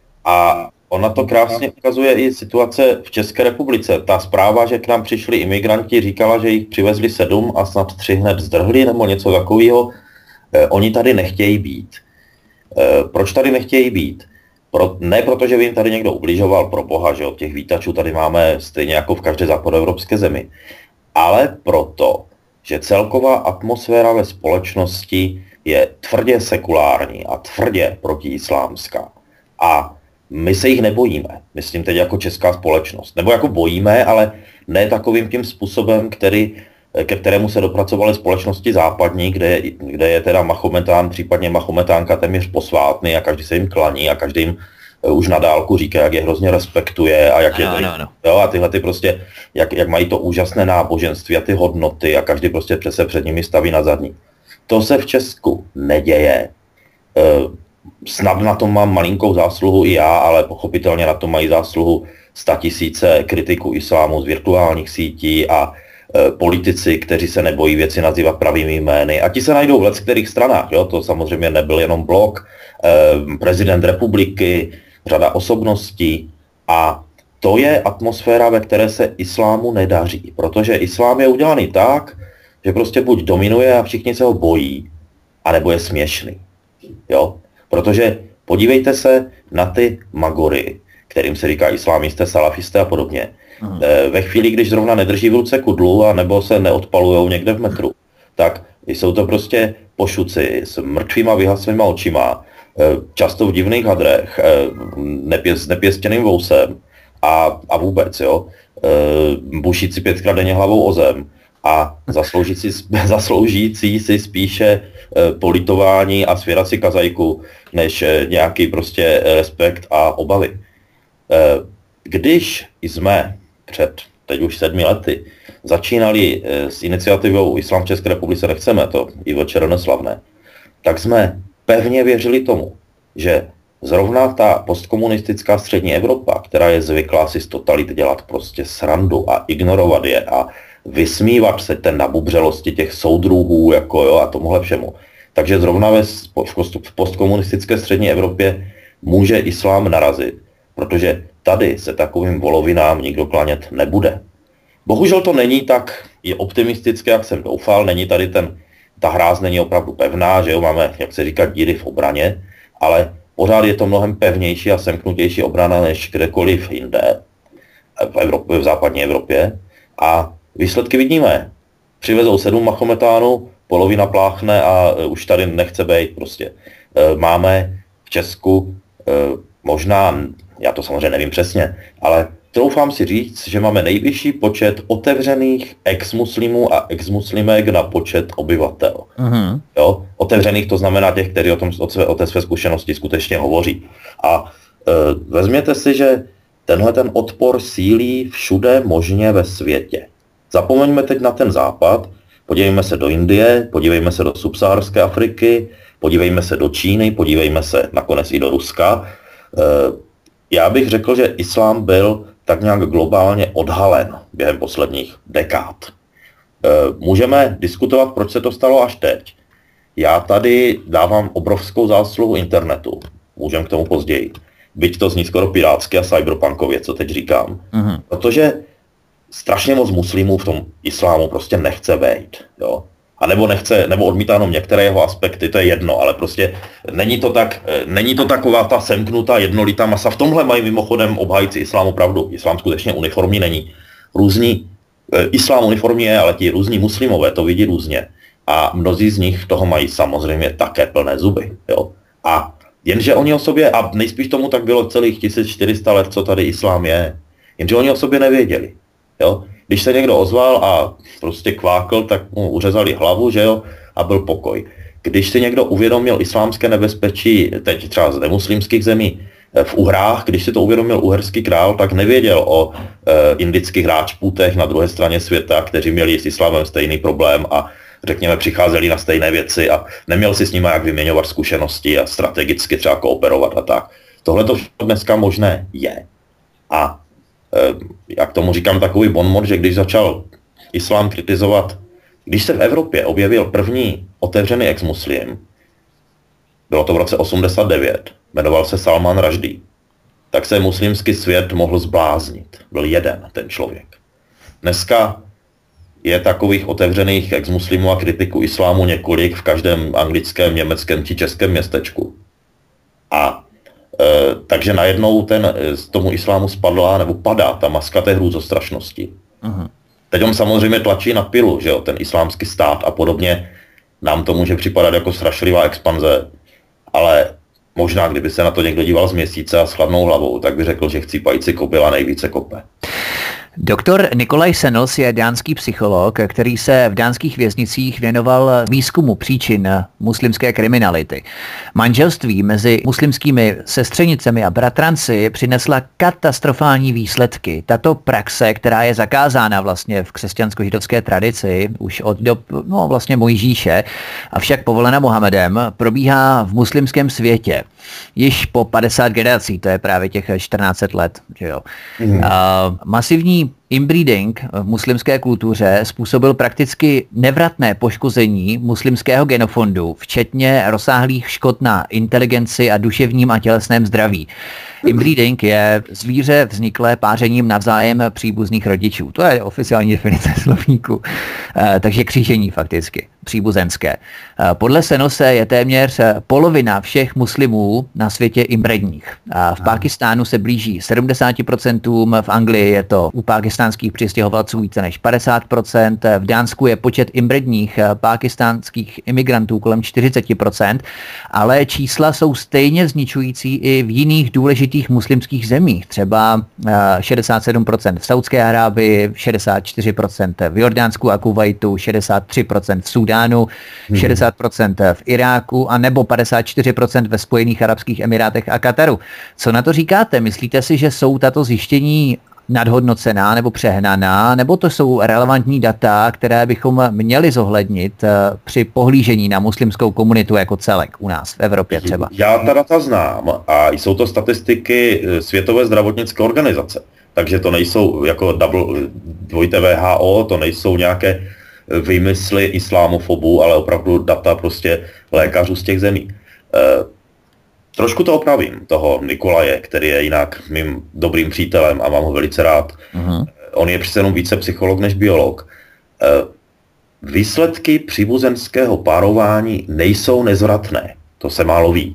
a ona to krásně ukazuje i situace v České republice. Ta zpráva, že k nám přišli imigranti, říkala, že jich přivezli sedm a snad tři hned zdrhli nebo něco takového. Eh, oni tady nechtějí být. Eh, proč tady nechtějí být? Pro, ne proto, že by jim tady někdo ubližoval, pro boha, že od těch vítačů tady máme stejně jako v každé západoevropské zemi, ale proto, že celková atmosféra ve společnosti je tvrdě sekulární a tvrdě protiislámská. A my se jich nebojíme, myslím teď jako česká společnost. Nebo jako bojíme, ale ne takovým tím způsobem, který, ke kterému se dopracovaly společnosti západní, kde je, kde je teda Mahometán, případně Mahometánka téměř posvátný a každý se jim klaní a každý jim už na dálku říká, jak je hrozně respektuje a jak ano, je tady, ano, ano. Jo, a tyhle ty prostě, jak, jak mají to úžasné náboženství a ty hodnoty a každý prostě přece před nimi staví na zadní. To se v Česku neděje. E, Snad na tom mám malinkou zásluhu i já, ale pochopitelně na tom mají zásluhu statisíce kritiků islámu z virtuálních sítí a e, politici, kteří se nebojí věci nazývat pravými jmény. A ti se najdou v leckterých stranách. Jo? To samozřejmě nebyl jenom Blok prezident republiky, řada osobností a to je atmosféra, ve které se islámu nedaří, protože islám je udělaný tak, že prostě buď dominuje a všichni se ho bojí, anebo je směšný. Jo? Protože podívejte se na ty magory, kterým se říká islámisté, salafisté a podobně. Aha. Ve chvíli, když zrovna nedrží v ruce kudlu a nebo se neodpalujou někde v metru, tak jsou to prostě pošuci s mrtvýma vyhaslýma očima, často v divných hadrech, nepě, s nepěstěným vousem a, a vůbec, jo, bušící pětkrát denně hlavou o zem a zasloužící, zasloužící si spíše politování a svěrat si kazajku, než nějaký prostě respekt a obavy. Když jsme před teď už sedmi lety začínali s iniciativou Islám v České republice nechceme, to i večer neslavné, tak jsme pevně věřili tomu, že zrovna ta postkomunistická střední Evropa, která je zvyklá si z totalit dělat prostě srandu a ignorovat je a vysmívat se ten nabubřelosti těch soudruhů jako jo, a tomuhle všemu. Takže zrovna ve, v postkomunistické střední Evropě může islám narazit, protože tady se takovým volovinám nikdo klanět nebude. Bohužel to není tak je optimistické, jak jsem doufal, není tady ten, ta hráz není opravdu pevná, že jo, máme, jak se říká, díry v obraně, ale pořád je to mnohem pevnější a semknutější obrana než kdekoliv jinde v, Evropě, v západní Evropě a výsledky vidíme. Přivezou sedm machometánů, polovina pláchne a už tady nechce být prostě. Máme v Česku možná, já to samozřejmě nevím přesně, ale troufám si říct, že máme nejvyšší počet otevřených ex-muslimů a ex-muslimek na počet obyvatel. Uh-huh. Jo? Otevřených to znamená těch, kteří o, tom, o, své, o té své zkušenosti skutečně hovoří. A e, vezměte si, že tenhle ten odpor sílí všude možně ve světě. Zapomeňme teď na ten západ, podívejme se do Indie, podívejme se do subsaharské Afriky, podívejme se do Číny, podívejme se nakonec i do Ruska. E, já bych řekl, že islám byl tak nějak globálně odhalen během posledních dekád. E, můžeme diskutovat, proč se to stalo až teď. Já tady dávám obrovskou zásluhu internetu. Můžeme k tomu později. Byť to zní skoro pirátsky a cyberpunkově, co teď říkám. Uh-huh. Protože strašně moc muslimů v tom islámu prostě nechce vejít. Jo? A nebo nechce, nebo odmítá jenom některé jeho aspekty, to je jedno, ale prostě není to tak, není to taková ta semknutá jednolitá masa. V tomhle mají mimochodem obhájci islámu pravdu. Islám skutečně uniformní není. Různí, e, islám uniformní je, ale ti různí muslimové to vidí různě. A mnozí z nich toho mají samozřejmě také plné zuby. Jo? A jenže oni o sobě, a nejspíš tomu tak bylo celých tisíc čtyři sta let, co tady islám je, jenže oni o sobě nevěděli. Jo? Když se někdo ozval a prostě kvákl, tak mu uřezali hlavu, že jo, a byl pokoj. Když si někdo uvědomil islámské nebezpečí, teď třeba z nemuslimských zemí, v Uhrách, když si to uvědomil uherský král, tak nevěděl o e, indických ráčpůtech na druhé straně světa, kteří měli s islámem stejný problém a řekněme přicházeli na stejné věci a neměl si s nimi jak vyměňovat zkušenosti a strategicky třeba kooperovat a tak. Tohle to dneska možné je. A jak tomu říkám takový bonmot, že když začal islám kritizovat, když se v Evropě objevil první otevřený ex-muslim, bylo to v roce osmdesát devět, jmenoval se Salman Rushdie, tak se muslimský svět mohl zbláznit. Byl jeden ten člověk. Dneska je takových otevřených ex-muslimů a kritiků islámu několik v každém anglickém, německém či českém městečku. A E, takže najednou ten z tomu islámu spadla nebo padá ta maska té hrůzostrašnosti. Uh-huh. Teď on samozřejmě tlačí na pilu, že jo, ten islámský stát a podobně. Nám to může připadat jako strašlivá expanze, ale možná, kdyby se na to někdo díval z měsíce a s chladnou hlavou, tak by řekl, že chcípající kobila nejvíce kope. Doktor Nikolaj Sennels je dánský psycholog, který se v dánských věznicích věnoval výzkumu příčin muslimské kriminality. Manželství mezi muslimskými sestřenicemi a bratranci přinesla katastrofální výsledky. Tato praxe, která je zakázána vlastně v křesťansko-židovské tradici už od dob no, vlastně Mojžíše, avšak povolena Mohamedem, probíhá v muslimském světě. Již po padesát generací, to je právě těch čtrnáct set let. Že jo. Mm. A masivní Inbreeding v muslimské kultuře způsobil prakticky nevratné poškození muslimského genofondu, včetně rozsáhlých škod na inteligenci a duševním a tělesném zdraví. Inbreeding je zvíře vzniklé pářením navzájem příbuzných rodičů. To je oficiální definice slovníku. E, takže křížení fakticky, příbuzenské. E, podle Senose je téměř polovina všech muslimů na světě inbredních. A v Pákistánu se blíží sedmdesát procent, v Anglii je to u pákistánských přistěhovalců více než padesát procent, v Dánsku je počet inbredních pákistánských imigrantů kolem čtyřicet procent, ale čísla jsou stejně zničující i v jiných důležitých muslimských zemích, třeba šedesát sedm procent v Saudské Arábii, šedesát čtyři procent v Jordánsku a Kuvajtu, šedesát tři procent v Súdánu, hmm. šedesát procent v Iráku a nebo padesát čtyři procent ve Spojených arabských emirátech a Kataru. Co na to říkáte? Myslíte si, že jsou tato zjištění nadhodnocená nebo přehnaná, nebo to jsou relevantní data, které bychom měli zohlednit při pohlížení na muslimskou komunitu jako celek u nás v Evropě třeba? Já ta data znám a jsou to statistiky Světové zdravotnické organizace, takže to nejsou jako double, dvojité V H O, to nejsou nějaké výmysly islámofobů, ale opravdu data prostě lékařů z těch zemí. Trošku to opravím, toho Nikolaje, který je jinak mým dobrým přítelem a mám ho velice rád. Uh-huh. On je přece jenom více psycholog než biolog. Výsledky příbuzenského párování nejsou nezvratné, to se málo ví.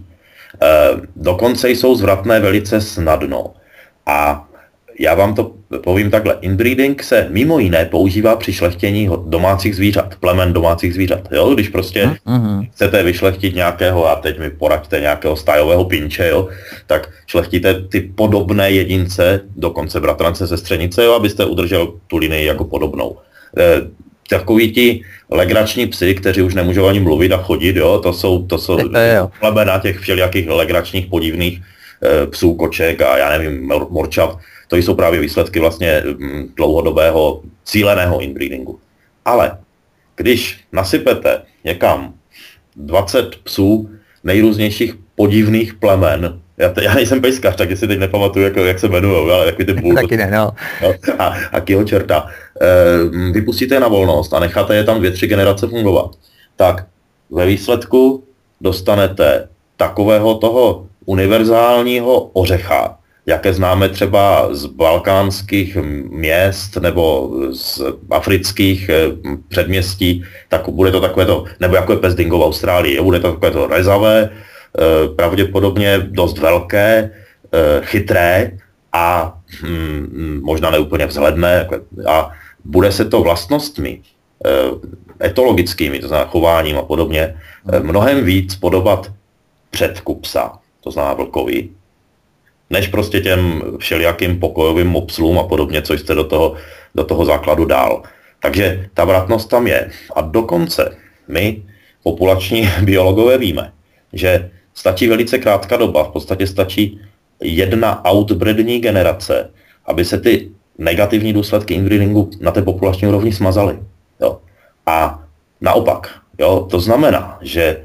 Dokonce jsou zvratné velice snadno. A já vám to povím takhle. Inbreeding se mimo jiné používá při šlechtění domácích zvířat, plemen domácích zvířat. Jo? Když prostě uh-huh. chcete vyšlechtit nějakého, a teď mi poraďte, nějakého stájového pinče, jo? Tak šlechtíte ty podobné jedince, dokonce bratrance, sestřenice, jo? Abyste udržel tu linii jako podobnou. E, takoví ti legrační psy, kteří už nemůžou ani mluvit a chodit, jo? To jsou, to jsou plemena těch všelijakých legračních podivných e, psů, koček a já nevím, morčat. To jsou právě výsledky vlastně dlouhodobého cíleného inbreedingu. Ale když nasypete někam dvacet psů nejrůznějších podivných plemen, já, te, já nejsem pejskař, tak si teď nepamatuju, jak, jak se jmenujou, ale takový ty bůl. Taky ne, no. A, a kýho čerta. E, vypustíte je na volnost a necháte je tam dvě, tři generace fungovat. Tak ve výsledku dostanete takového toho univerzálního ořecha, jaké známe třeba z balkánských měst nebo z afrických předměstí, tak bude to takové to, nebo jako je pes dingo v Austrálii, bude to takové to rezavé, pravděpodobně dost velké, chytré a hm, možná neúplně vzhledné a bude se to vlastnostmi etologickými, to znamená chováním a podobně, mnohem víc podobat předku psa, to znamená vlkovi, než prostě těm všelijakým pokojovým mopslům a podobně, co jste do toho, do toho základu dál. Takže ta vratnost tam je. A dokonce my, populační biologové, víme, že stačí velice krátká doba, v podstatě stačí jedna outbreední generace, aby se ty negativní důsledky inbreedingu na té populační úrovni smazaly. Jo. A naopak, jo, to znamená, že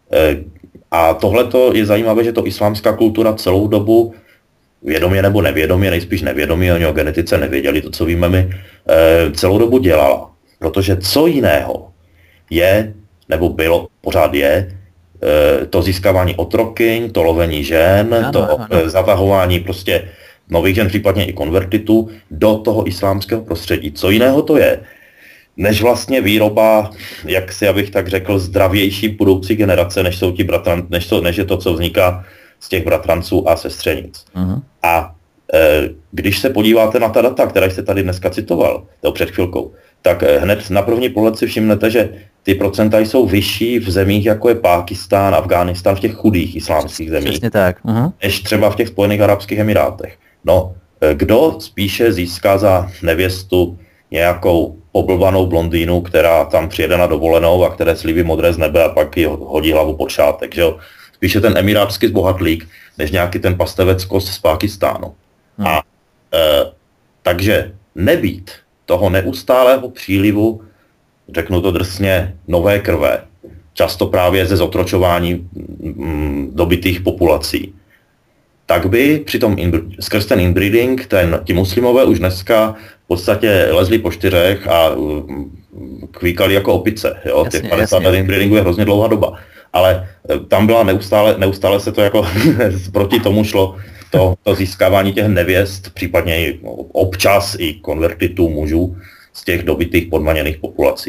a tohleto je zajímavé, že to islámská kultura celou dobu vědomě nebo nevědomě, nejspíš nevědomě, oni o genetice nevěděli, to, co víme my, e, celou dobu dělala. Protože co jiného je, nebo bylo, pořád je, e, to získávání otrokyň, to lovení žen, ano, to ano. E, zatahování prostě nových žen, případně i konvertitů, do toho islámského prostředí. Co jiného to je, než vlastně výroba, jak si, abych tak řekl, zdravější budoucí generace, než jsou ti bratran, než, to, než je to, co vzniká z těch bratranců a sestřenic. Uh-huh. A e, když se podíváte na ta data, která jste tady dneska citoval, to před chvilkou, tak e, hned na první pohled si všimnete, že ty procenta jsou vyšší v zemích, jako je Pákistán, Afghánistán, v těch chudých islámských zemích, přesně tak. Uh-huh. než třeba v těch Spojených arabských emirátech. No, e, kdo spíše získá za nevěstu nějakou poblbanou blondýnu, která tam přijede na dovolenou a které slíbí modré z nebe a pak ji hodí hlavu pod šátek, že jo? Spíše ten emirátský zbohatlík, než nějaký ten pastevec kost z Pákistánu. Hmm. A e, takže nebýt toho neustálého přílivu, řeknu to drsně, nové krve, často právě ze zotročování mm, dobytých populací, tak by při tom inbr- skrz ten inbreeding ten, ti muslimové už dneska v podstatě lezli po čtyřech a kvíkali jako opice. Jo? Jasně, Těch padesát jasně. let inbreedingu je hrozně dlouhá doba. Ale tam byla neustále, neustále se to jako proti tomu šlo to, to získávání těch nevěst, případně i občas i konvertitů mužů z těch dobytých podmaněných populací.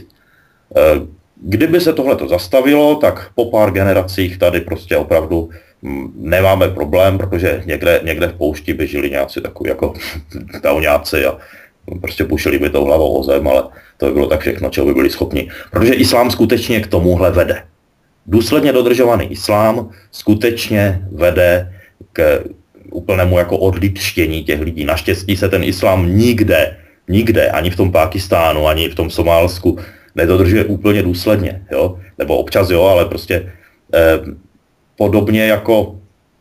Kdyby se tohleto zastavilo, tak po pár generacích tady prostě opravdu nemáme problém, protože někde, někde v poušti by žili nějací takový jako tauňáci a prostě pušili by tou hlavou o zem, ale to by bylo tak všechno, čeho by byli schopni. Protože islám skutečně k tomuhle vede. Důsledně dodržovaný islám skutečně vede k úplnému jako odličtění těch lidí. Naštěstí se ten islám nikde, nikde, ani v tom Pákistánu, ani v tom Somálsku nedodržuje úplně důsledně, jo? Nebo občas jo, ale prostě eh, podobně jako,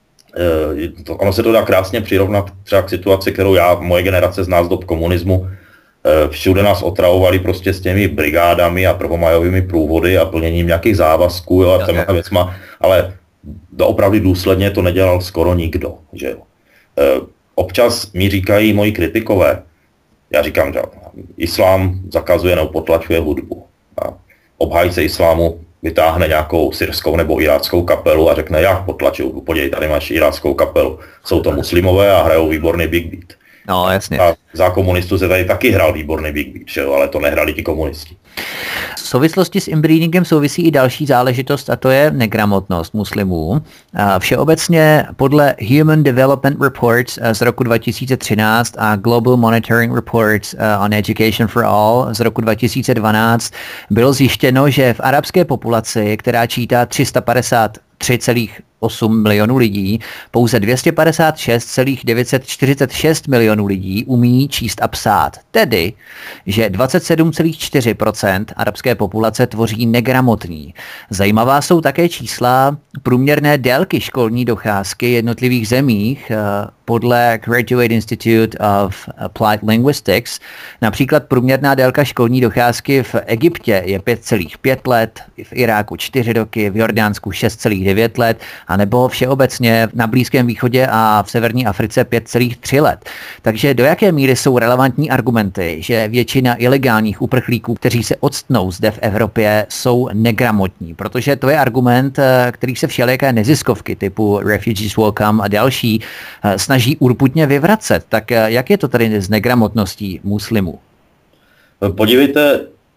eh, to, ono se to dá krásně přirovnat třeba k situaci, kterou já, moje generace z nás dob komunismu, eh, všude nás otravovali prostě s těmi brigádami a prvomajovými průvody a plněním nějakých závazků, jo, a těma věcma, ale opravdu důsledně to nedělal skoro nikdo, že jo. Eh, občas mi říkají moji kritikové, já říkám, že islám zakazuje nebo potlačuje hudbu. A obhájce islámu vytáhne nějakou syrskou nebo iráckou kapelu a řekne, jak potlačuju hudbu, podívej, tady máš iráckou kapelu. Jsou to muslimové a hrajou výborný big beat. No, jasně. A za komunistů se tady taky hrál výborný big beat, že jo, ale to nehrali ti komunisti. V souvislosti s inbreedingem souvisí i další záležitost a to je negramotnost muslimů. Všeobecně podle Human Development Reports z roku dva tisíce třináct a Global Monitoring Reports on Education for All z roku dva tisíce dvanáct bylo zjištěno, že v arabské populaci, která čítá tři sta padesát tři celá osm milionů lidí, pouze dvě stě padesát šest celá devět set čtyřicet šest milionů lidí umí číst a psát. Tedy, že dvacet sedm celá čtyři procenta arabské populace tvoří negramotní. Zajímavá jsou také čísla průměrné délky školní docházky jednotlivých zemích podle Graduate Institute of Applied Linguistics. Například průměrná délka školní docházky v Egyptě je pět celá pět let, v Iráku čtyři roky, v Jordánsku šest celá devět let, anebo všeobecně na Blízkém východě a v severní Africe pět celá tři let. Takže do jaké míry jsou relevantní argumenty, že většina ilegálních uprchlíků, kteří se odstnou zde v Evropě, jsou negramotní? Protože to je argument, který se všelijaké neziskovky typu Refugees Welcome a další snaží urputně vyvracet. Tak jak je to tady s negramotností muslimů? Podívejte,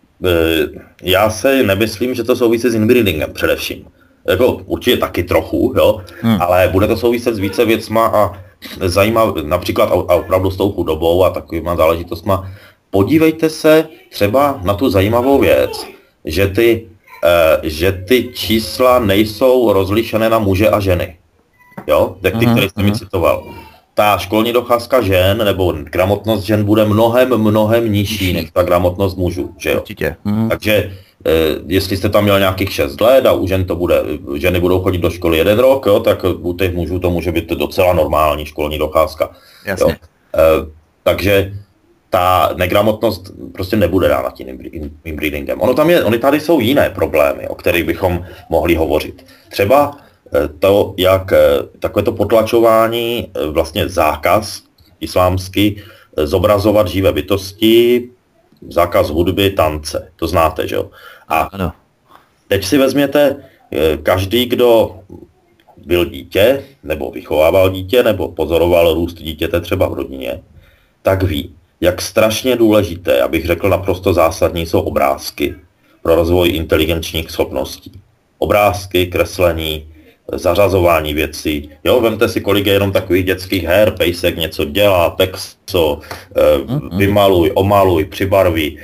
já se nemyslím, že to souvisí s inbreedingem především. Jako určitě taky trochu, jo, hmm. ale bude to souviset s více věcma a zajímavé, například a opravdu s tou chudobou a takovýma záležitostma. Podívejte se třeba na tu zajímavou věc, že ty, eh, že ty čísla nejsou rozlišené na muže a ženy. Jo, tak ty, které jste mi citoval. Ta školní docházka žen nebo gramotnost žen bude mnohem, mnohem nižší než ta gramotnost mužů, že jo. Určitě. Hmm. Takže eh, jestli jste tam měl nějakých šest let a u žen to bude, ženy budou chodit do školy jeden rok, jo, tak u těch mužů to může být docela normální školní docházka. Jasně. Jo. Eh, takže ta negramotnost prostě nebude dána tím inbreedingem. Ono tam je, oni tady jsou jiné problémy, o kterých bychom mohli hovořit. Třeba to, jak takové to potlačování, vlastně zákaz islámský, zobrazovat živé bytosti, zákaz hudby, tance, to znáte, že jo? A ano. Teď si vezměte, každý, kdo byl dítě, nebo vychovával dítě, nebo pozoroval růst dítěte třeba v rodině, tak ví, jak strašně důležité, abych řekl naprosto zásadní, jsou obrázky pro rozvoj inteligenčních schopností. Obrázky, kreslení, zařazování věcí. Jo, vemte si, kolik je jenom takových dětských her, pejsek něco dělá, texto, vymaluj, omaluj, přibarví.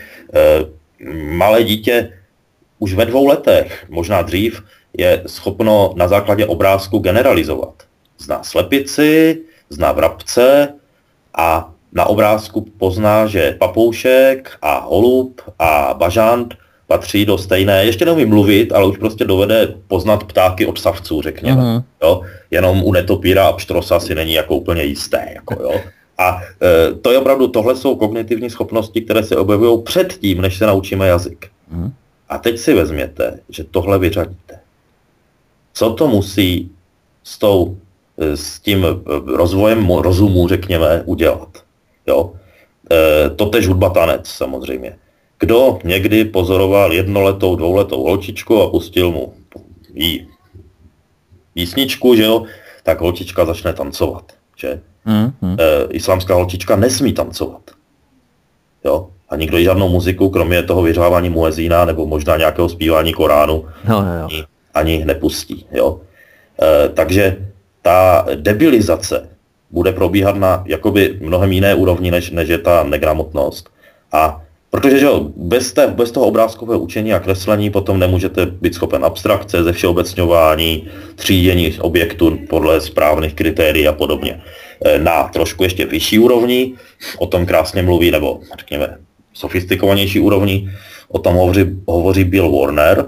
Malé dítě už ve dvou letech, možná dřív, je schopno na základě obrázku generalizovat. Zná slepici, zná vrabce a na obrázku pozná, že papoušek a holub a bažant patří do stejné, ještě neumí mluvit, ale už prostě dovede poznat ptáky od savců, řekněme. Uh-huh. Jo? Jenom u netopíra a pštrosa si není jako úplně jisté. Jako, jo? A e, to je opravdu, tohle jsou kognitivní schopnosti, které se objevují předtím, než se naučíme jazyk. Uh-huh. A teď si vezměte, že tohle vyřadíte. Co to musí s, tou, s tím rozvojem rozumu, řekněme, udělat? Jo? E, totež hudba tanec samozřejmě. Kdo někdy pozoroval jednoletou, dvouletou holčičku a pustil mu jí písničku, že jo, tak holčička začne tancovat, že? Mm-hmm. E, islámská holčička nesmí tancovat, jo. A nikdo jí žádnou muziku, kromě toho vyřávání muezína nebo možná nějakého zpívání Koránu, no, jo, jo. Ani, ani nepustí, jo. E, takže ta debilizace bude probíhat na jakoby mnohem jiné úrovni, než, než je ta negramotnost. A protože že jo, bez, té, bez toho obrázkového učení a kreslení potom nemůžete být schopen abstrakce, ze všeobecňování, třídění objektů podle správných kritérií a podobně. Na trošku ještě vyšší úrovni, o tom krásně mluví, nebo řekněme sofistikovanější úrovni, o tom hovoří, hovoří Bill Warner,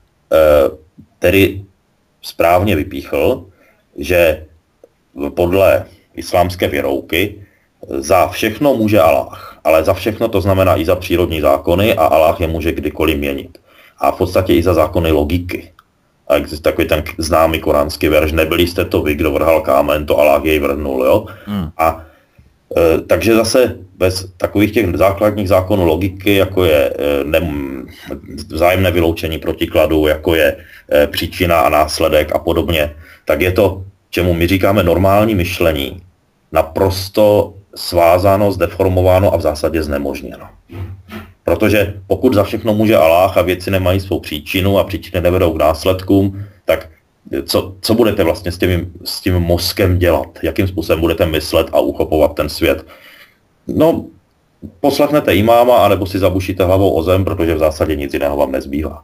který správně vypíchl, že podle islámské věrouky za všechno může Allah, ale za všechno to znamená i za přírodní zákony a Allah je může kdykoliv měnit. A v podstatě i za zákony logiky. A existuje takový ten známý koránský verš, nebyli jste to vy, kdo vrhal kámen, to Allah jej vrhnul, jo? Hmm. A e, takže zase bez takových těch základních zákonů logiky, jako je e, ne, vzájemné vyloučení protikladů, jako je e, příčina a následek a podobně, tak je to, čemu my říkáme normální myšlení, naprosto svázáno, zdeformováno a v zásadě znemožněno. Protože pokud za všechno může Allah a věci nemají svou příčinu a příčiny nevedou k následkům, tak co, co budete vlastně s tím, s tím mozkem dělat? Jakým způsobem budete myslet a uchopovat ten svět? No, poslechnete imáma, anebo si zabušíte hlavou o zem, protože v zásadě nic jiného vám nezbývá.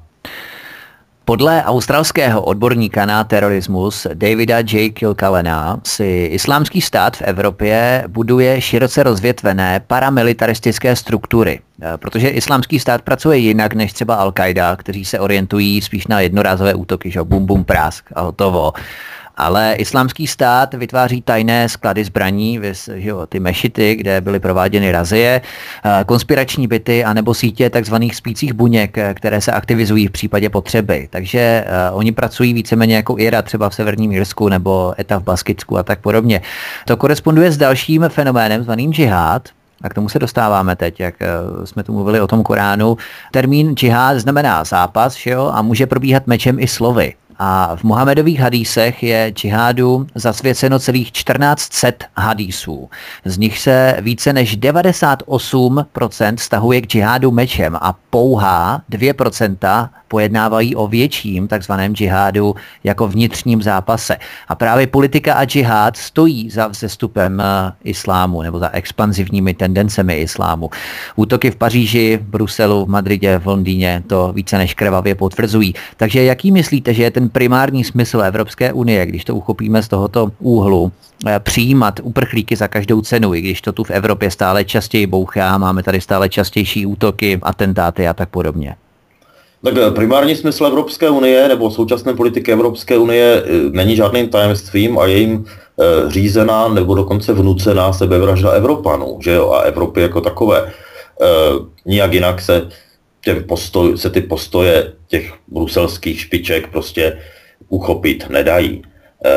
Podle australského odborníka na terorismus Davida J. Kilcallena si islámský stát v Evropě buduje široce rozvětvené paramilitaristické struktury, protože islámský stát pracuje jinak než třeba Al-Qaida, kteří se orientují spíš na jednorázové útoky, že bum bum prásk a hotovo. Ale islámský stát vytváří tajné sklady zbraní, že jo, ty mešity, kde byly prováděny razie, konspirační byty anebo sítě takzvaných spících buněk, které se aktivizují v případě potřeby. Takže uh, oni pracují víceméně jako I R A třeba v Severním Irsku nebo E T A v Baskicku a tak podobně. To koresponduje s dalším fenoménem zvaným džihád. A k tomu se dostáváme teď, jak jsme tu mluvili o tom Koránu. Termín džihád znamená zápas, že jo, a může probíhat mečem i slovy. A v Mohamedových hadísech je džihádu zasvěceno celých čtrnáct set hadísů. Z nich se více než devadesát osm procent stahuje k džihádu mečem a pouhá dvě procenta pojednávají o větším takzvaném džihádu jako vnitřním zápase. A právě politika a džihád stojí za vzestupem islámu nebo za expanzivními tendencemi islámu. Útoky v Paříži, v Bruselu, v Madridě, v Londýně to více než krvavě potvrzují. Takže jaký myslíte, že je ten primární smysl Evropské unie, když to uchopíme z tohoto úhlu, přijímat uprchlíky za každou cenu, i když to tu v Evropě stále častěji bouchá, máme tady stále častější útoky, atentáty a tak podobně? Tak primární smysl Evropské unie nebo současné politiky Evropské unie není žádným tajemstvím a je jim e, řízená nebo dokonce vnucená sebevražda Evropanů, že jo, a Evropy jako takové. E, nijak jinak se, těm postoj, se ty postoje těch bruselských špiček prostě uchopit nedají. E,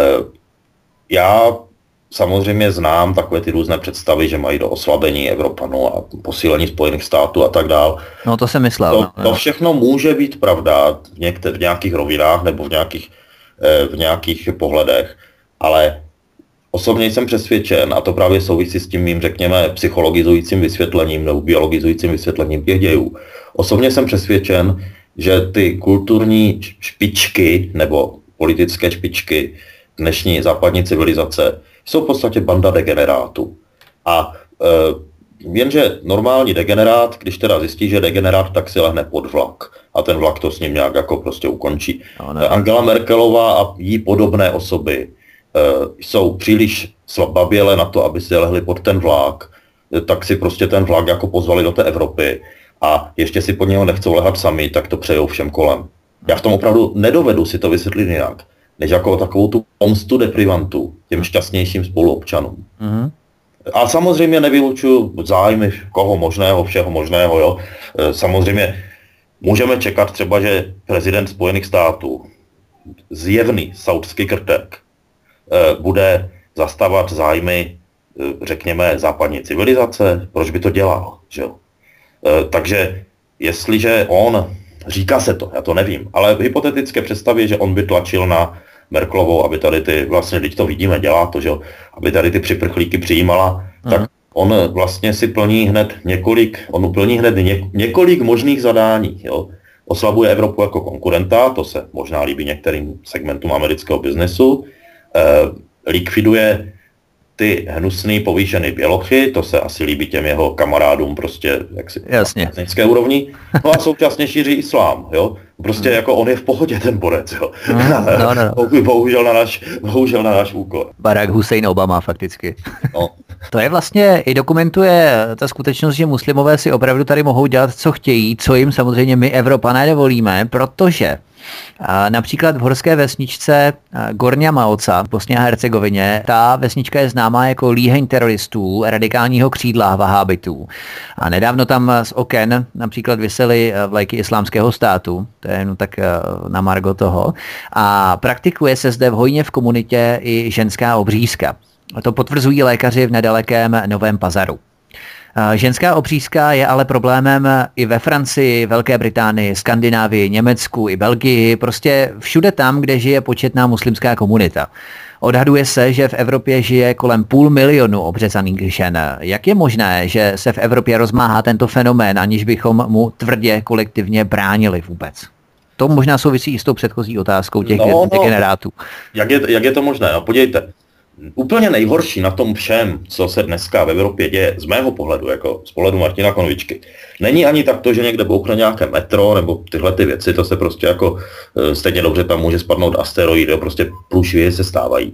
já samozřejmě znám takové ty různé představy, že mají do oslabení Evropanů a posílení Spojených států a tak dál. No to jsem myslel. To, no, to všechno může být pravda v, některých, v nějakých rovinách nebo v nějakých, v nějakých pohledech, ale osobně jsem přesvědčen, a to právě souvisí s tím mým, řekněme, psychologizujícím vysvětlením nebo biologizujícím vysvětlením těch dějů. Osobně jsem přesvědčen, že ty kulturní špičky nebo politické špičky dnešní západní civilizace jsou v podstatě banda degenerátů. A e, jenže normální degenerát, když teda zjistí, že degenerát, tak si lehne pod vlak. A ten vlak to s ním nějak jako prostě ukončí. No, Angela Merkelová a jí podobné osoby e, jsou příliš slababěle na to, aby si lehli pod ten vlak, e, tak si prostě ten vlak jako pozvali do té Evropy a ještě si pod něho nechcou lehat sami, tak to přejou všem kolem. Já v tom opravdu nedovedu si to vysvětlit nějak, než jako takovou tu pomstu deprivantů těm šťastnějším spoluobčanům. Mm-hmm. A samozřejmě nevylučuju zájmy koho možného, všeho možného. Jo. Samozřejmě můžeme čekat třeba, že prezident Spojených států, zjevný saudský krtek, bude zastávat zájmy řekněme, západní civilizace, proč by to dělal, že jo? Takže jestliže on, říká se to, já to nevím, ale v hypotetické představě, že on by tlačil na Merkelovou, aby tady ty, vlastně, teď to vidíme, dělá to, že jo, aby tady ty připrchlíky přijímala, mm. tak on vlastně si plní hned několik, on plní hned ně, několik možných zadání, jo. Oslabuje Evropu jako konkurenta, to se možná líbí některým segmentům amerického biznesu, eh, likviduje ty hnusný povýšený bělochy, to se asi líbí těm jeho kamarádům prostě jaksi Jasně. na nízké úrovni, no a současně šíří islám, jo. Prostě hmm. jako on je v pohodě ten borec, jo. Hmm, no, no, no. Bohužel na náš, bohužel na náš úkor. Barack Hussein Obama fakticky. No. To je vlastně i dokumentuje ta skutečnost, že muslimové si opravdu tady mohou dělat, co chtějí, co jim samozřejmě my Evropané dovolíme, protože a například v horské vesničce Gornja Maoca v Bosně a Hercegovině, ta vesnička je známá jako líheň teroristů radikálního křídla vahábitů. A nedávno tam z oken například visely vlajky islámského státu, to je jen tak na margo toho, a praktikuje se zde v hojně v komunitě i ženská obřízka. A to potvrzují lékaři v nedalekém Novém Pazaru. Ženská obřízka je ale problémem i ve Francii, Velké Británii, Skandinávii, Německu i Belgii, prostě všude tam, kde žije početná muslimská komunita. Odhaduje se, že v Evropě žije kolem půl milionu obřezaných žen. Jak je možné, že se v Evropě rozmáhá tento fenomén, aniž bychom mu tvrdě kolektivně bránili vůbec? To možná souvisí i s tou předchozí otázkou těch no, no, generátů. Jak je, jak je to možné? No, podívejte. Úplně nejhorší na tom všem, co se dneska v Evropě děje, z mého pohledu, jako z pohledu Martina Konvičky, není ani tak to, že někde bouchne nějaké metro, nebo tyhle ty věci, to se prostě jako stejně dobře tam může spadnout asteroid, jo, prostě průšvihy se stávají.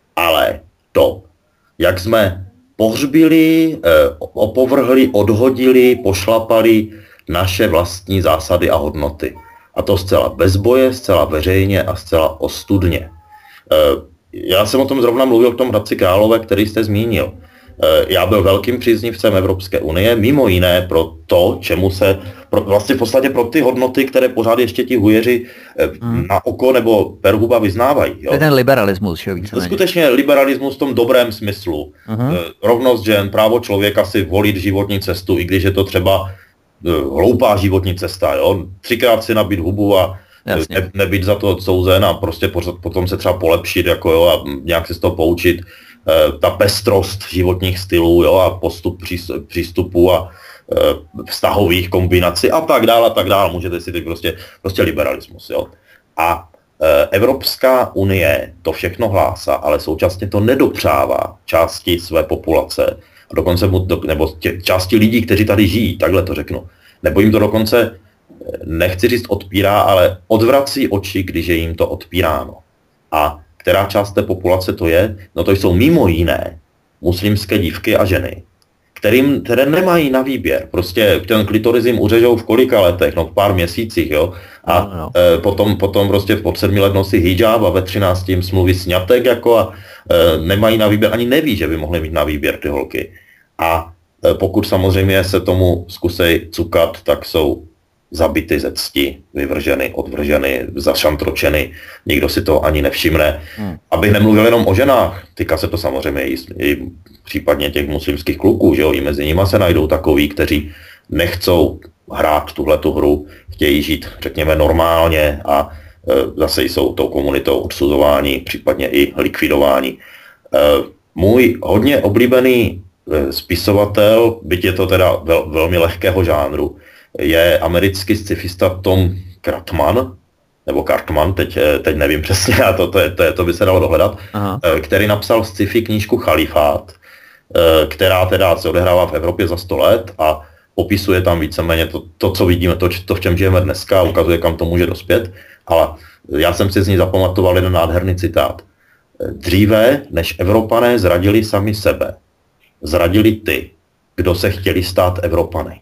Ale to, jak jsme pohřbili, opovrhli, odhodili, pošlapali naše vlastní zásady a hodnoty. A to zcela bez boje, zcela veřejně a zcela ostudně. Já jsem o tom zrovna mluvil v tom Hradci Králové, který jste zmínil. Já byl velkým příznivcem Evropské unie, mimo jiné pro to, čemu se, pro, vlastně v podstatě pro ty hodnoty, které pořád ještě ti hujeři hmm. na oko nebo perhuba vyznávají. Jo. To je ten liberalismus, že víc. Skutečně liberalismus v tom dobrém smyslu. Uh-huh. Rovnost žen, právo člověka si volit životní cestu, i když je to třeba hloupá životní cesta. Jo. Třikrát si nabít hubu a ne, nebýt za to odsouzen a prostě potom se třeba polepšit jako jo, a nějak se z toho poučit. E, ta pestrost životních stylů jo, a postup přístupů a e, vztahových kombinací a tak dále a tak dále. Můžete si teď prostě, prostě liberalismus. Jo. A e, Evropská unie to všechno hlásá, ale současně to nedopřává části své populace, a dokonce mu, do, nebo tě, části lidí, kteří tady žijí, takhle to řeknu. Nebo jim to dokonce nechci říct odpírá, ale odvrací oči, když je jim to odpíráno. A která část té populace to je? No to jsou mimo jiné muslimské dívky a ženy, kterým, které nemají na výběr. Prostě ten klitoris jim uřežou v kolika letech, no v pár měsících, jo. A no, no. E, potom, potom prostě v pod sedmi let nosí hijab a ve třinácti jim smluví sňatek, jako a e, nemají na výběr, ani neví, že by mohly mít na výběr ty holky. A e, pokud samozřejmě se tomu zkusej cukat, tak jsou zabity ze cti, vyvrženy, odvrženy, zašantročeny, nikdo si to ani nevšimne. Hmm. Abych nemluvil jenom o ženách, týká se to samozřejmě i, i případně těch muslimských kluků, že jo, i mezi nimi se najdou takoví, kteří nechcou hrát tuhletu hru, chtějí žít, řekněme, normálně a e, zase jsou tou komunitou odsuzováni, případně i likvidováni. E, můj hodně oblíbený e, spisovatel, byť je to teda vel, velmi lehkého žánru, je americký scifista Tom Cartman, nebo Cartman, teď, teď nevím přesně, a to, to, je, to, je, to by se dalo dohledat, Aha. který napsal sci-fi knížku Chalifát, která teda se odehrává v Evropě za sto let a popisuje tam víceméně to, to co vidíme, to, to, v čem žijeme dneska, ukazuje, kam to může dospět, ale já jsem si z ní zapamatoval jeden nádherný citát. Dříve, než Evropané zradili sami sebe, zradili ty, kdo se chtěli stát Evropany.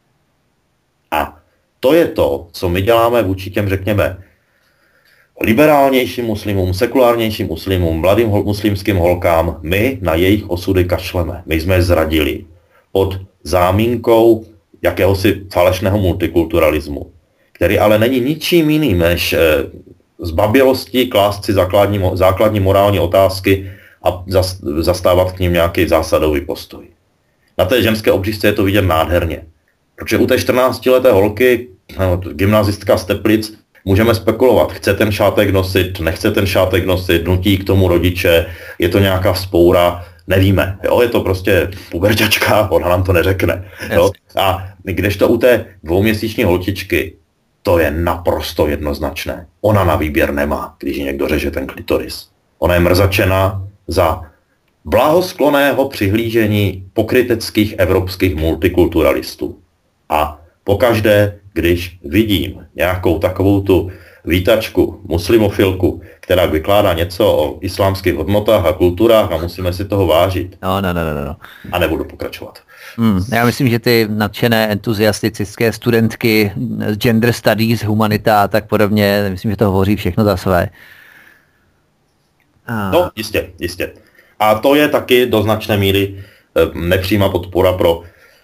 A to je to, co my děláme vůči těm, řekněme, liberálnějším muslimům, sekulárnějším muslimům, mladým hol, muslimským holkám. My na jejich osudy kašleme. My jsme je zradili pod záminkou jakéhosi falešného multikulturalismu, který ale není ničím jiným než eh, zbabělostí klást si základní, základní morální otázky a zastávat k ním nějaký zásadový postoj. Na té ženské obřízce je to vidět nádherně. Protože u té čtrnáctileté holky, no, gymnazistka z Teplic, můžeme spekulovat, chce ten šátek nosit, nechce ten šátek nosit, nutí k tomu rodiče, je to nějaká vzpoura, nevíme. Jo? Je to prostě puberťačka, ona nám to neřekne. Jo? A kdežto u té dvouměsíční holčičky, to je naprosto jednoznačné. Ona na výběr nemá, když někdo řeže ten klitoris. Ona je mrzačena za blahosklonného přihlížení pokryteckých evropských multikulturalistů. A pokaždé, když vidím nějakou takovou tu vítačku, muslimofilku, která vykládá něco o islámských hodnotách a kulturách a musíme si toho vážit. No, no, no, no, no. A nebudu pokračovat. Hmm, já myslím, že ty nadšené entuziastické studentky z gender studies, humanita a tak podobně, myslím, že to hovoří všechno za své. A... No, jistě, jistě. A to je taky do značné míry nepřímá podpora pro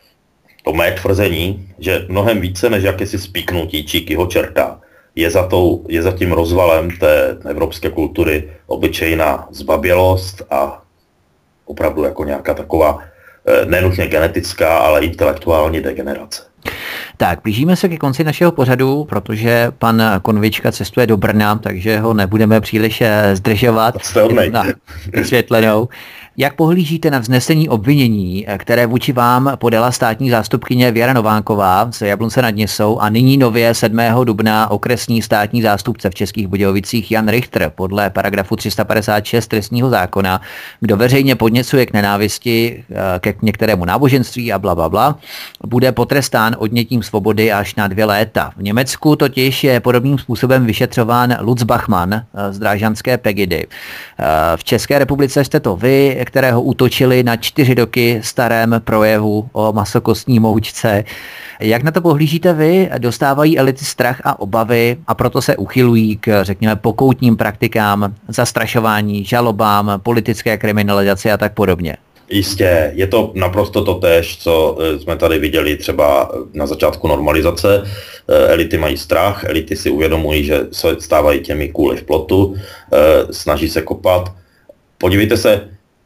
to mé tvrzení, že mnohem více než jakési spíknutí číkyho čerta je za, tou, je za tím rozvalem té evropské kultury obyčejná zbabělost a opravdu jako nějaká taková nenutně genetická, ale intelektuální degenerace. Tak, blížíme se ke konci našeho pořadu, protože pan Konvička cestuje do Brna, takže ho nebudeme příliš zdržovat na vysvětlenou. Jak pohlížíte na vznesení obvinění, které vůči vám podala státní zástupkyně Věra Novánková z Jablonce nad Nisou a nyní nově sedmého dubna okresní státní zástupce v Českých Budějovicích Jan Richter podle paragrafu tři sta padesát šest trestního zákona, kdo veřejně podněcuje k nenávisti ke některému náboženství a bla, bla, bla, bude potrestán odnětím svobody až na dvě léta. V Německu totiž je podobným způsobem vyšetřován Lutz Bachmann z drážďanské Pegidy. V České republice jste to vy, kterého útočili na čtyři roky starém projevu o masokostní moučce. Jak na to pohlížíte vy? Dostávají elity strach a obavy a proto se uchylují k, řekněme, pokoutním praktikám, zastrašování, žalobám, politické kriminalizaci a tak podobně? Jistě, je to naprosto totéž, co jsme tady viděli třeba na začátku normalizace. Elity mají strach, elity si uvědomují, že se stávají těmi kůly v plotu, snaží se kopat. Podívejte se,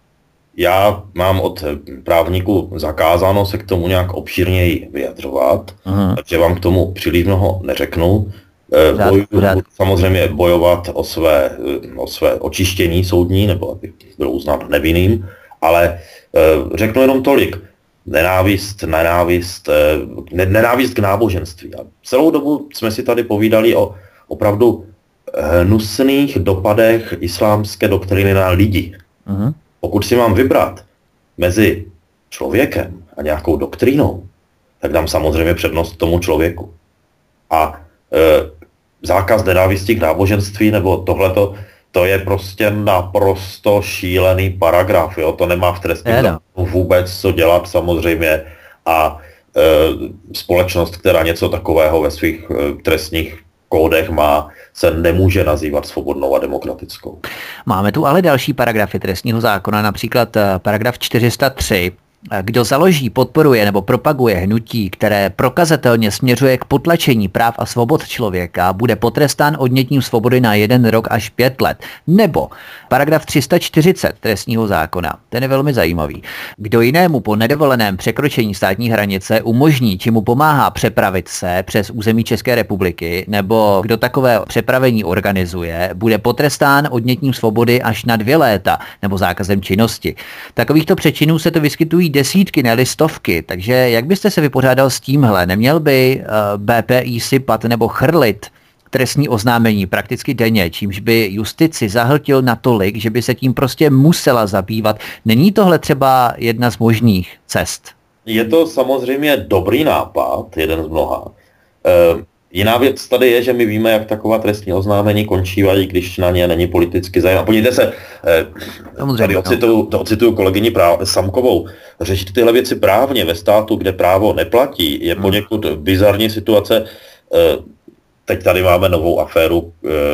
já mám od právníků zakázáno se k tomu nějak obšírněji vyjadřovat, aha, takže vám k tomu příliš mnoho neřeknu. Bojuju, samozřejmě bojovat o své, o své očištění soudní, nebo aby byl uznán nevinným, ale řeknu jenom tolik. Nenávist, nenávist, nenávist k náboženství. A celou dobu jsme si tady povídali o opravdu hnusných dopadech islámské doktriny na lidi. Aha. Pokud si mám vybrat mezi člověkem a nějakou doktrínou, tak dám samozřejmě přednost tomu člověku. A e, zákaz nenávisti k náboženství nebo tohleto, to je prostě naprosto šílený paragraf. Jo? To nemá v trestním zákonu vůbec co dělat samozřejmě. A e, společnost, která něco takového ve svých e, trestních kódech má, se nemůže nazývat svobodnou a demokratickou. Máme tu ale další paragrafy trestního zákona, například paragraf čtyři sta tři. Kdo založí, podporuje nebo propaguje hnutí, které prokazatelně směřuje k potlačení práv a svobod člověka, bude potrestán odnětím svobody na jeden rok až pět let. Nebo paragraf tři sta čtyřicet trestního zákona, ten je velmi zajímavý. Kdo jinému po nedovoleném překročení státní hranice umožní, či mu pomáhá přepravit se přes území České republiky, nebo kdo takové přepravení organizuje, bude potrestán odnětím svobody až na dvě léta, nebo zákazem činnosti. Takovýchto přečinů se to vyskytují desítky, ne stovky, takže jak byste se vypořádal s tímhle? Neměl by uh, B P I sypat nebo chrlit trestní oznámení prakticky denně, čímž by justici zahltil natolik, že by se tím prostě musela zabývat? Není tohle třeba jedna z možných cest? Je to samozřejmě dobrý nápad, jeden z mnoha. Uh, Jiná věc tady je, že my víme, jak taková trestní oznámení končívají, když na ně není politicky zájem. A podívejte se, tady ocituju, ocituju kolegyni práv, Samkovou, řešit tyhle věci právně ve státu, kde právo neplatí, je poněkud bizarní situace. Teď tady máme novou aféru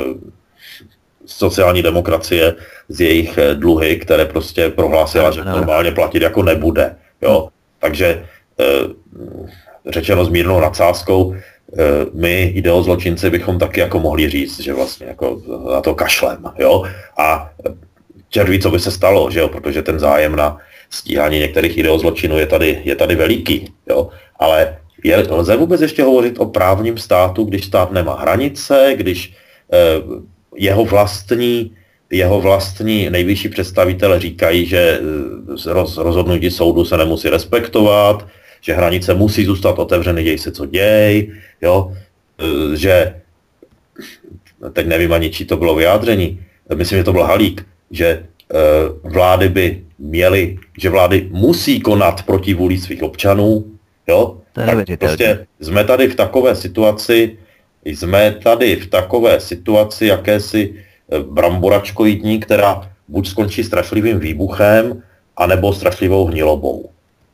sociální demokracie z jejich dluhy, které prostě prohlásila, že normálně platit jako nebude. Jo? Takže řečeno s mírnou nadsázkou, my ideozločinci bychom taky jako mohli říct, že vlastně jako na to kašlem, jo, a čert ví, co by se stalo, že jo, protože ten zájem na stíhání některých ideozločinů je tady, je tady veliký, jo, ale je, lze vůbec ještě hovořit o právním státu, když stát nemá hranice, když eh, jeho vlastní, jeho vlastní nejvyšší představitelé říkají, že roz, rozhodnutí soudu se nemusí respektovat, že hranice musí zůstat otevřeny, děj se co děj, jo, eh, že teď nevím ani, čí to bylo vyjádření, myslím, že to byl Halík, že e, vlády by měly, že vlády musí konat proti vůli svých občanů, jo? Tak prostě jsme tady v takové situaci, jsme tady v takové situaci jakési bramboračkoidní, která buď skončí strašlivým výbuchem, anebo strašlivou hnilobou.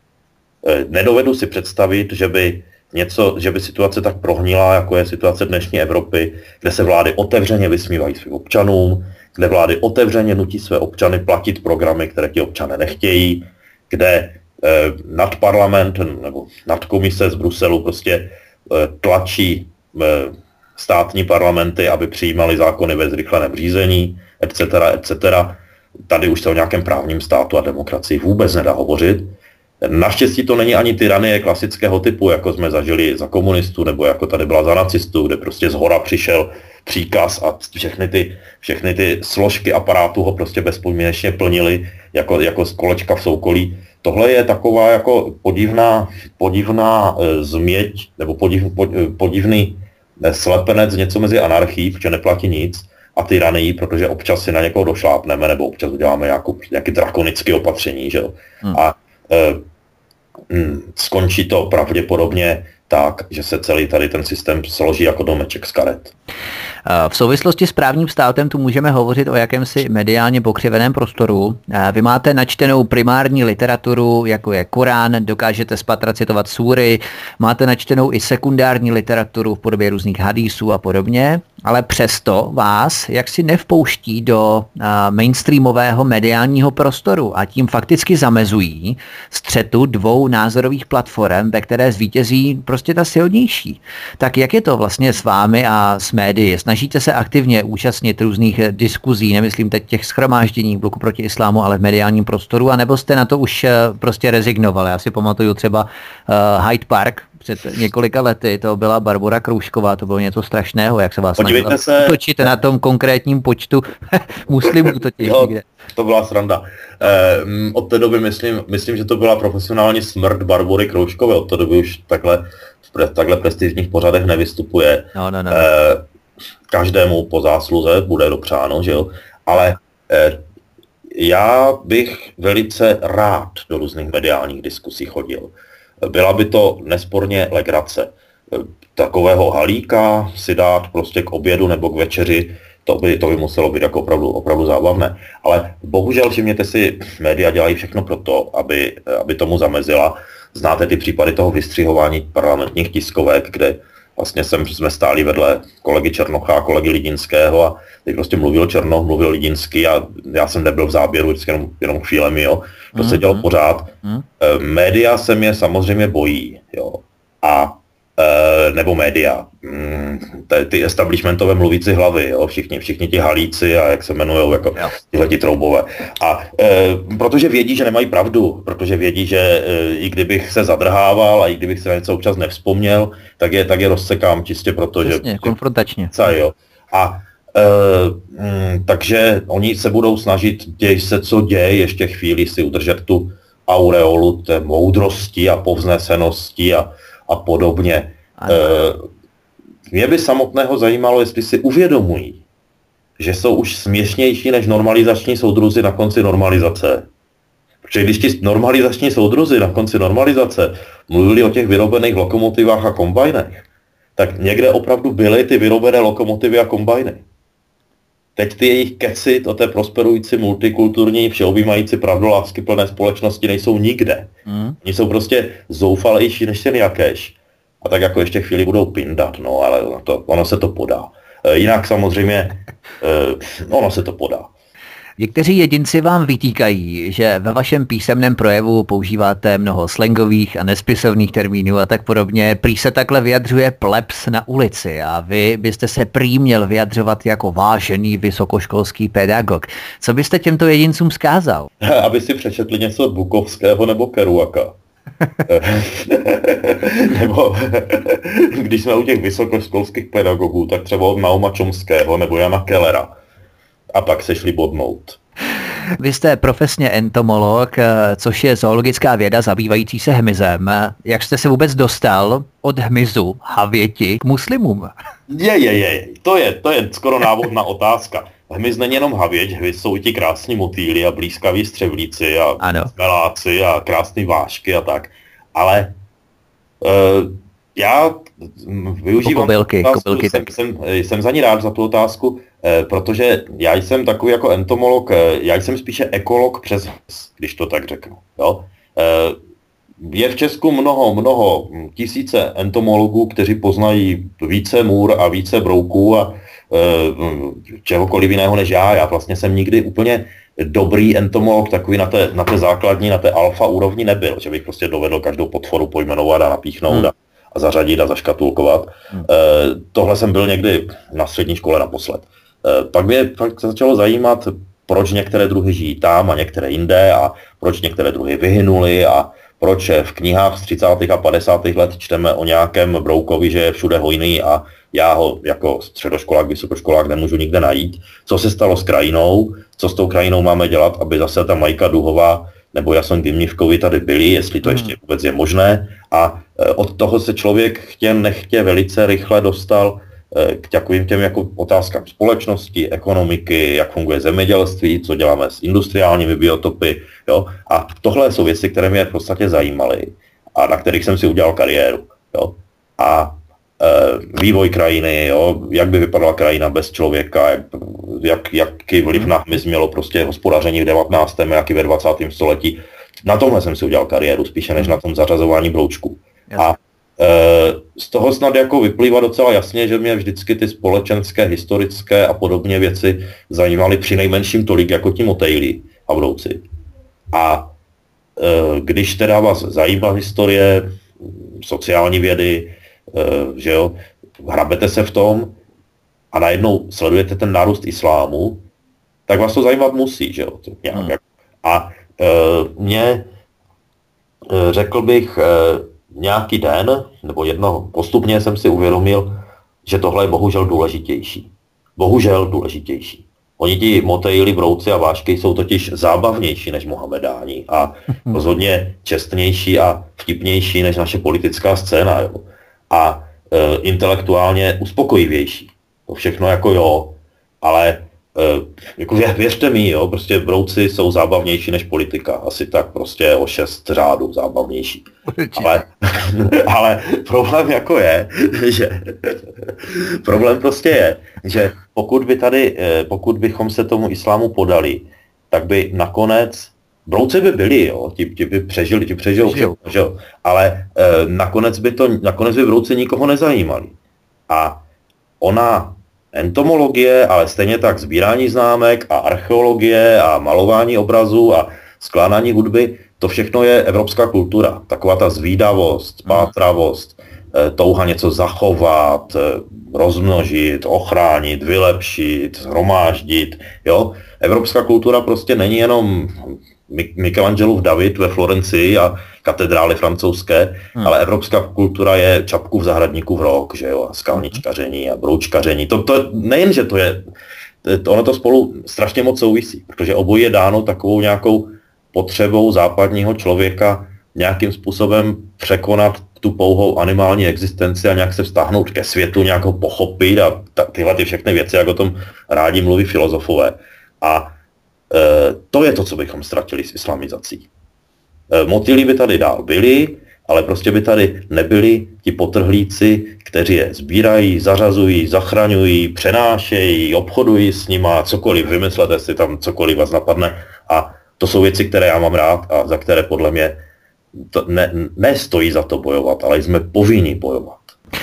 E, nedovedu si představit, že by něco, že by situace tak prohnila, jako je situace dnešní Evropy, kde se vlády otevřeně vysmívají svým občanům, kde vlády otevřeně nutí své občany platit programy, které ti občané nechtějí, kde eh, nadparlament nebo nadkomise z Bruselu prostě eh, tlačí eh, státní parlamenty, aby přijímali zákony ve zrychleném řízení, et cetera, et cetera. Tady už se o nějakém právním státu a demokracii vůbec nedá hovořit. Naštěstí to není ani tyranie klasického typu, jako jsme zažili za komunistů, nebo jako tady byla za nacistů, kde prostě zhora přišel příkaz a všechny ty, všechny ty složky aparátu ho prostě bezpodmínečně plnili jako, jako kolečka v soukolí. Tohle je taková jako podivná, podivná e, změť, nebo podiv, pod, podivný e, slepenec, něco mezi anarchií, protože neplatí nic, a tyranii, protože občas si na někoho došlápneme, nebo občas uděláme nějakou, nějaké drakonické opatření, že jo. Hmm. A e, mm, skončí to pravděpodobně tak, že se celý tady ten systém složí jako domeček z karet. V souvislosti s právním státem tu můžeme hovořit o jakémsi mediálně pokřiveném prostoru. Vy máte načtenou primární literaturu, jako je Korán, dokážete spatra citovat súry, máte načtenou i sekundární literaturu v podobě různých hadísů a podobně, ale přesto vás jaksi nevpouští do mainstreamového mediálního prostoru a tím fakticky zamezují střetu dvou názorových platform, ve které zvítězí prostě ta silnější. Tak jak je to vlastně s vámi a s médii? Snažíte se aktivně účastnit různých diskuzí, nemyslím teď těch shromáždění Bloku proti islámu, ale v mediálním prostoru, anebo jste na to už prostě rezignovali? Já si pamatuju třeba uh, Hyde Park před několika lety, to byla Barbora Kroužková, to bylo něco strašného, jak se vás snažila točit na tom konkrétním počtu muslimů totiž jo, někde. To byla sranda. Eh, od té doby myslím, myslím, že to byla profesionální smrt Barbory Kroužkové, od té doby už takhle v takhle prestižních pořadech nevystupuje. No, no, no. Eh, každému po zásluze bude dopřáno, že jo, ale eh, já bych velice rád do různých mediálních diskusí chodil. Byla by to nesporně legrace. Takového Halíka si dát prostě k obědu nebo k večeři, to by, to by muselo být jako opravdu, opravdu zábavné. Ale bohužel, všimněte si, média dělají všechno pro to, aby, aby tomu zamezila. Znáte ty případy toho vystřihování parlamentních tiskovek, kde vlastně jsem, jsme stáli vedle kolegy Černocha a kolegy Lidinského a teď prostě mluvil Černoch, mluvil Lidinský a já jsem nebyl v záběru, vždycky jenom, jenom chvílemi, jo. To mm, se dělo mm, pořád. Mm. E, média se mě samozřejmě bojí, jo. A e, nebo média, mm, ty establishmentové mluvící hlavy, jo, všichni, všichni ti halíci a jak se jmenujou, jako tyhle ti troubové. A e, protože vědí, že nemají pravdu, protože vědí, že e, i kdybych se zadrhával a i kdybych se na něco občas nevzpomněl, tak je, tak je rozsekám čistě proto, Přesně, že... konfrontačně. Jo. A e, mm, takže oni se budou snažit, děj se co děj, ještě chvíli si udržet tu aureolu té moudrosti a povznesenosti a, a podobně. E, mě by samotného zajímalo, jestli si uvědomují, že jsou už směšnější než normalizační soudruzi na konci normalizace. Protože když ti normalizační soudruzi na konci normalizace mluvili o těch vyrobených lokomotivách a kombajnech, tak někde opravdu byly ty vyrobené lokomotivy a kombajny. Teď ty jejich keci o té prosperující, multikulturní, všeobjímající pravdoláskyplné společnosti nejsou nikde. Mm. Oni jsou prostě zoufalejší než ten jakéž. A tak jako ještě chvíli budou pindat, no ale to, ono se to podá. E, jinak samozřejmě, e, ono se to podá. Někteří jedinci vám vytýkají, že ve vašem písemném projevu používáte mnoho slangových a nespisovných termínů a tak podobně. Prý se takhle vyjadřuje plebs na ulici a vy byste se prý měl vyjadřovat jako vážený vysokoškolský pedagog. Co byste těmto jedincům vzkázal? Aby si přečetli něco od Bukovského nebo Kerouaka. Nebo když jsme u těch vysokoškolských pedagogů, tak třeba od Nauma Chomského nebo Jana Kellera. A pak se šli bodnout. Vy jste profesně entomolog, což je zoologická věda zabývající se hmyzem. Jak jste se vůbec dostal od hmyzu, havěti, k muslimům? Je, je, je. To je, to je skoro návodná otázka. Hmyz není jenom havěť, hmyz jsou i ti krásní motýly a blízkaví střevlíci a smeláci a krásný vášky a tak. Ale uh, já využívám kobylky, otázku, kobylky jsem, jsem, jsem za ní rád za tu otázku, eh, protože já jsem takový jako entomolog, eh, já jsem spíše ekolog přes hmyz, když to tak řeknu. Jo? Eh, je v Česku mnoho, mnoho tisíce entomologů, kteří poznají více můr a více brouků a eh, čehokoliv jiného než já. Já vlastně jsem nikdy úplně dobrý entomolog takový na té, na té základní, na té alfa úrovni nebyl, že bych prostě dovedl každou potvoru pojmenovat a napíchnout hmm. a, a zařadit a zaškatulkovat. Hmm. E, tohle jsem byl někdy na střední škole naposled. E, pak mě pak začalo zajímat, proč některé druhy žijí tam a některé jinde a proč některé druhy vyhynuly a proč v knihách z třicátých a padesátých let čteme o nějakém broukovi, že je všude hojný a já ho jako středoškolák, vysokoškolák nemůžu nikde najít. Co se stalo s krajinou, co s tou krajinou máme dělat, aby zase ta Majka Duhová nebo Jason Dimnivkovi tady byli, jestli to ještě vůbec je možné. A od toho se člověk chtě nechtě velice rychle dostal k takovým těm jako otázkám společnosti, ekonomiky, jak funguje zemědělství, co děláme s industriálními biotopy. Jo? A tohle jsou věci, které mě v podstatě zajímaly a na kterých jsem si udělal kariéru. Jo? A e, vývoj krajiny, jo? Jak by vypadala krajina bez člověka, jak, jak, jaký vliv na hmyz mělo prostě hospodaření v devatenáctém jaký ve dvacátém století. Na tomhle jsem si udělal kariéru, spíše než na tom zařazování broučků. A z toho snad jako vyplývá docela jasně, že mě vždycky ty společenské, historické a podobně věci zajímaly přinejmenším tolik jako ti motejli a brouci. A když teda vás zajímá historie, sociální vědy, že jo, hrabete se v tom a najednou sledujete ten nárůst islámu, tak vás to zajímat musí, že jo. Nějak. A mě, řekl bych, nějaký den, nebo jednoho postupně jsem si uvědomil, že tohle je bohužel důležitější. Bohužel důležitější. Oni ti motejli, brouci a vášky jsou totiž zábavnější než Mohamedáni a rozhodně čestnější a vtipnější než naše politická scéna. Jo. A e, intelektuálně uspokojivější. To všechno jako jo, ale jako věřte mi, jo, prostě brouci jsou zábavnější než politika, asi tak prostě o šest řádů zábavnější. Ale, ale problém jako je, že problém prostě je, že pokud by tady, pokud bychom se tomu islámu podali, tak by nakonec, brouci by byli, jo, ti, ti by přežili, ti přežil, přežil. Přežil, ale nakonec by to, nakonec by brouci nikoho nezajímali. A ona entomologie, ale stejně tak sbírání známek a archeologie a malování obrazů a skládání hudby, to všechno je evropská kultura. Taková ta zvídavost, pátravost, touha něco zachovat, rozmnožit, ochránit, vylepšit, shromáždit. Jo? Evropská kultura prostě není jenom Michelangelův David ve Florencii a katedrály francouzské, hmm. ale evropská kultura je čapku v zahradníku v rok, že jo, a skalničkaření a broučkaření. To, to nejen, že to je, to, ono to spolu strašně moc souvisí, protože obojí je dáno takovou nějakou potřebou západního člověka nějakým způsobem překonat tu pouhou animální existenci a nějak se vztáhnout ke světu, nějak ho pochopit a ta, tyhle ty všechny věci, jak o tom rádi mluví filozofové. A e, to je to, co bychom ztratili s islamizací. Motýly by tady dál byli, ale prostě by tady nebyli ti potrhlíci, kteří je sbírají, zařazují, zachraňují, přenášejí, obchodují s nima, cokoliv, vymyslete si tam, cokoliv vás napadne. A to jsou věci, které já mám rád a za které podle mě to ne, nestojí za to bojovat, ale jsme povinni bojovat.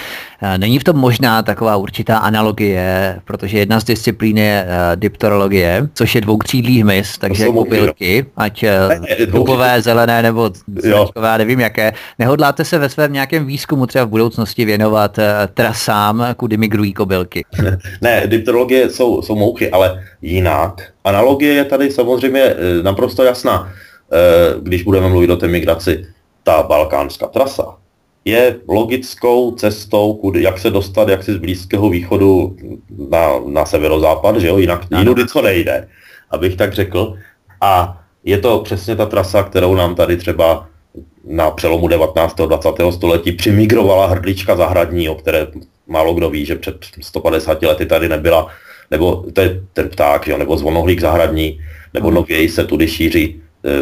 Není v tom možná taková určitá analogie, protože jedna z disciplín je uh, dipterologie, což je dvoukřídlý hmyz, takže kobylky, ať uh, dubové, zelené nebo zračkové, nevím jaké. Nehodláte se ve svém nějakém výzkumu třeba v budoucnosti věnovat uh, trasám, kudy migrují kobylky? Ne, dipterologie jsou, jsou mouchy, ale jinak. Analogie je tady samozřejmě naprosto jasná, když budeme mluvit o té migraci. Ta balkánská trasa je logickou cestou, kudy, jak se dostat jak si z Blízkého východu na, na severozápad, že jo, jinak jinudy co nejde, abych tak řekl. A je to přesně ta trasa, kterou nám tady třeba na přelomu devatenáctého a dvacátého století přimigrovala hrdlička zahradní, o které málo kdo ví, že před sto padesáti lety tady nebyla, nebo to je ten pták, jo, nebo zvonohlík zahradní, nebo nověji se tudy šíří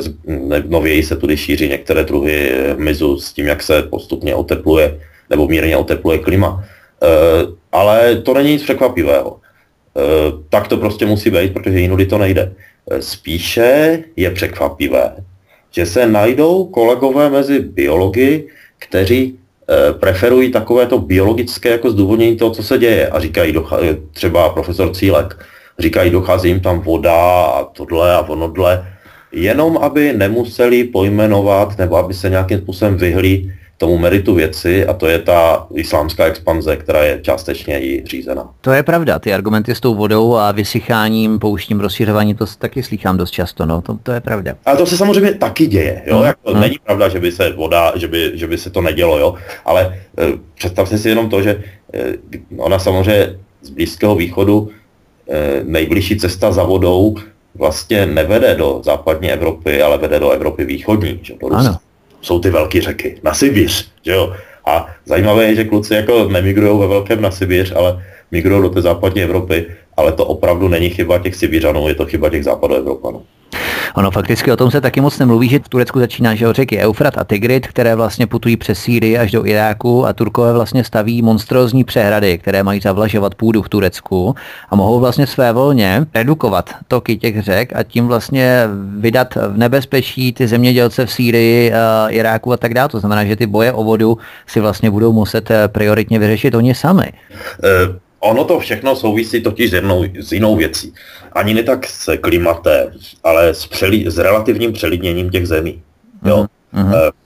nověji se tudy šíří některé druhy hmyzu s tím, jak se postupně otepluje nebo mírně otepluje klima. E, ale to není nic překvapivého. E, tak to prostě musí být, protože jinudy to nejde. E, spíše je překvapivé, že se najdou kolegové mezi biology, kteří e, preferují takovéto biologické jako zdůvodnění toho, co se děje. A říkají, docha- třeba profesor Cílek, říkají, dochází jim tam voda a tohle a onodle, jenom aby nemuseli pojmenovat nebo aby se nějakým způsobem vyhli tomu meritu věci, a to je ta islámská expanze, která je částečně jí řízena. To je pravda, ty argumenty s tou vodou a vysycháním, pouštím, rozšiřování, to taky slychám dost často, no, to, to je pravda. Ale to se samozřejmě taky děje, jo, hmm. jako, hmm. není pravda, že by se voda, že by, že by se to nedělo, jo, ale e, představte si jenom to, že e, ona samozřejmě z Blízkého východu e, nejbližší cesta za vodou vlastně nevede do západní Evropy, ale vede do Evropy východní, že do Ruska. Jsou ty velké řeky, na Sibiř, že jo. A zajímavé je, že kluci jako nemigrují ve velkém na Sibiř, ale migrují do té západní Evropy, ale to opravdu není chyba těch Sibiřanů, je to chyba těch západoevropanů. Ono fakticky o tom se taky moc nemluví, že v Turecku začíná, že řeky Eufrat a Tigrit, které vlastně putují přes Sýrii až do Iráku, a Turkové vlastně staví monstrózní přehrady, které mají zavlažovat půdu v Turecku a mohou vlastně svévolně redukovat toky těch řek a tím vlastně vydat v nebezpečí ty zemědělce v Sýrii, Iráku a tak dále. To znamená, že ty boje o vodu si vlastně budou muset prioritně vyřešit oni sami. Uh... Ono to všechno souvisí totiž s, jednou, s jinou věcí. Ani ne tak s klimatem, ale s, přeli, s relativním přelidněním těch zemí. Jo? Uh-huh. E,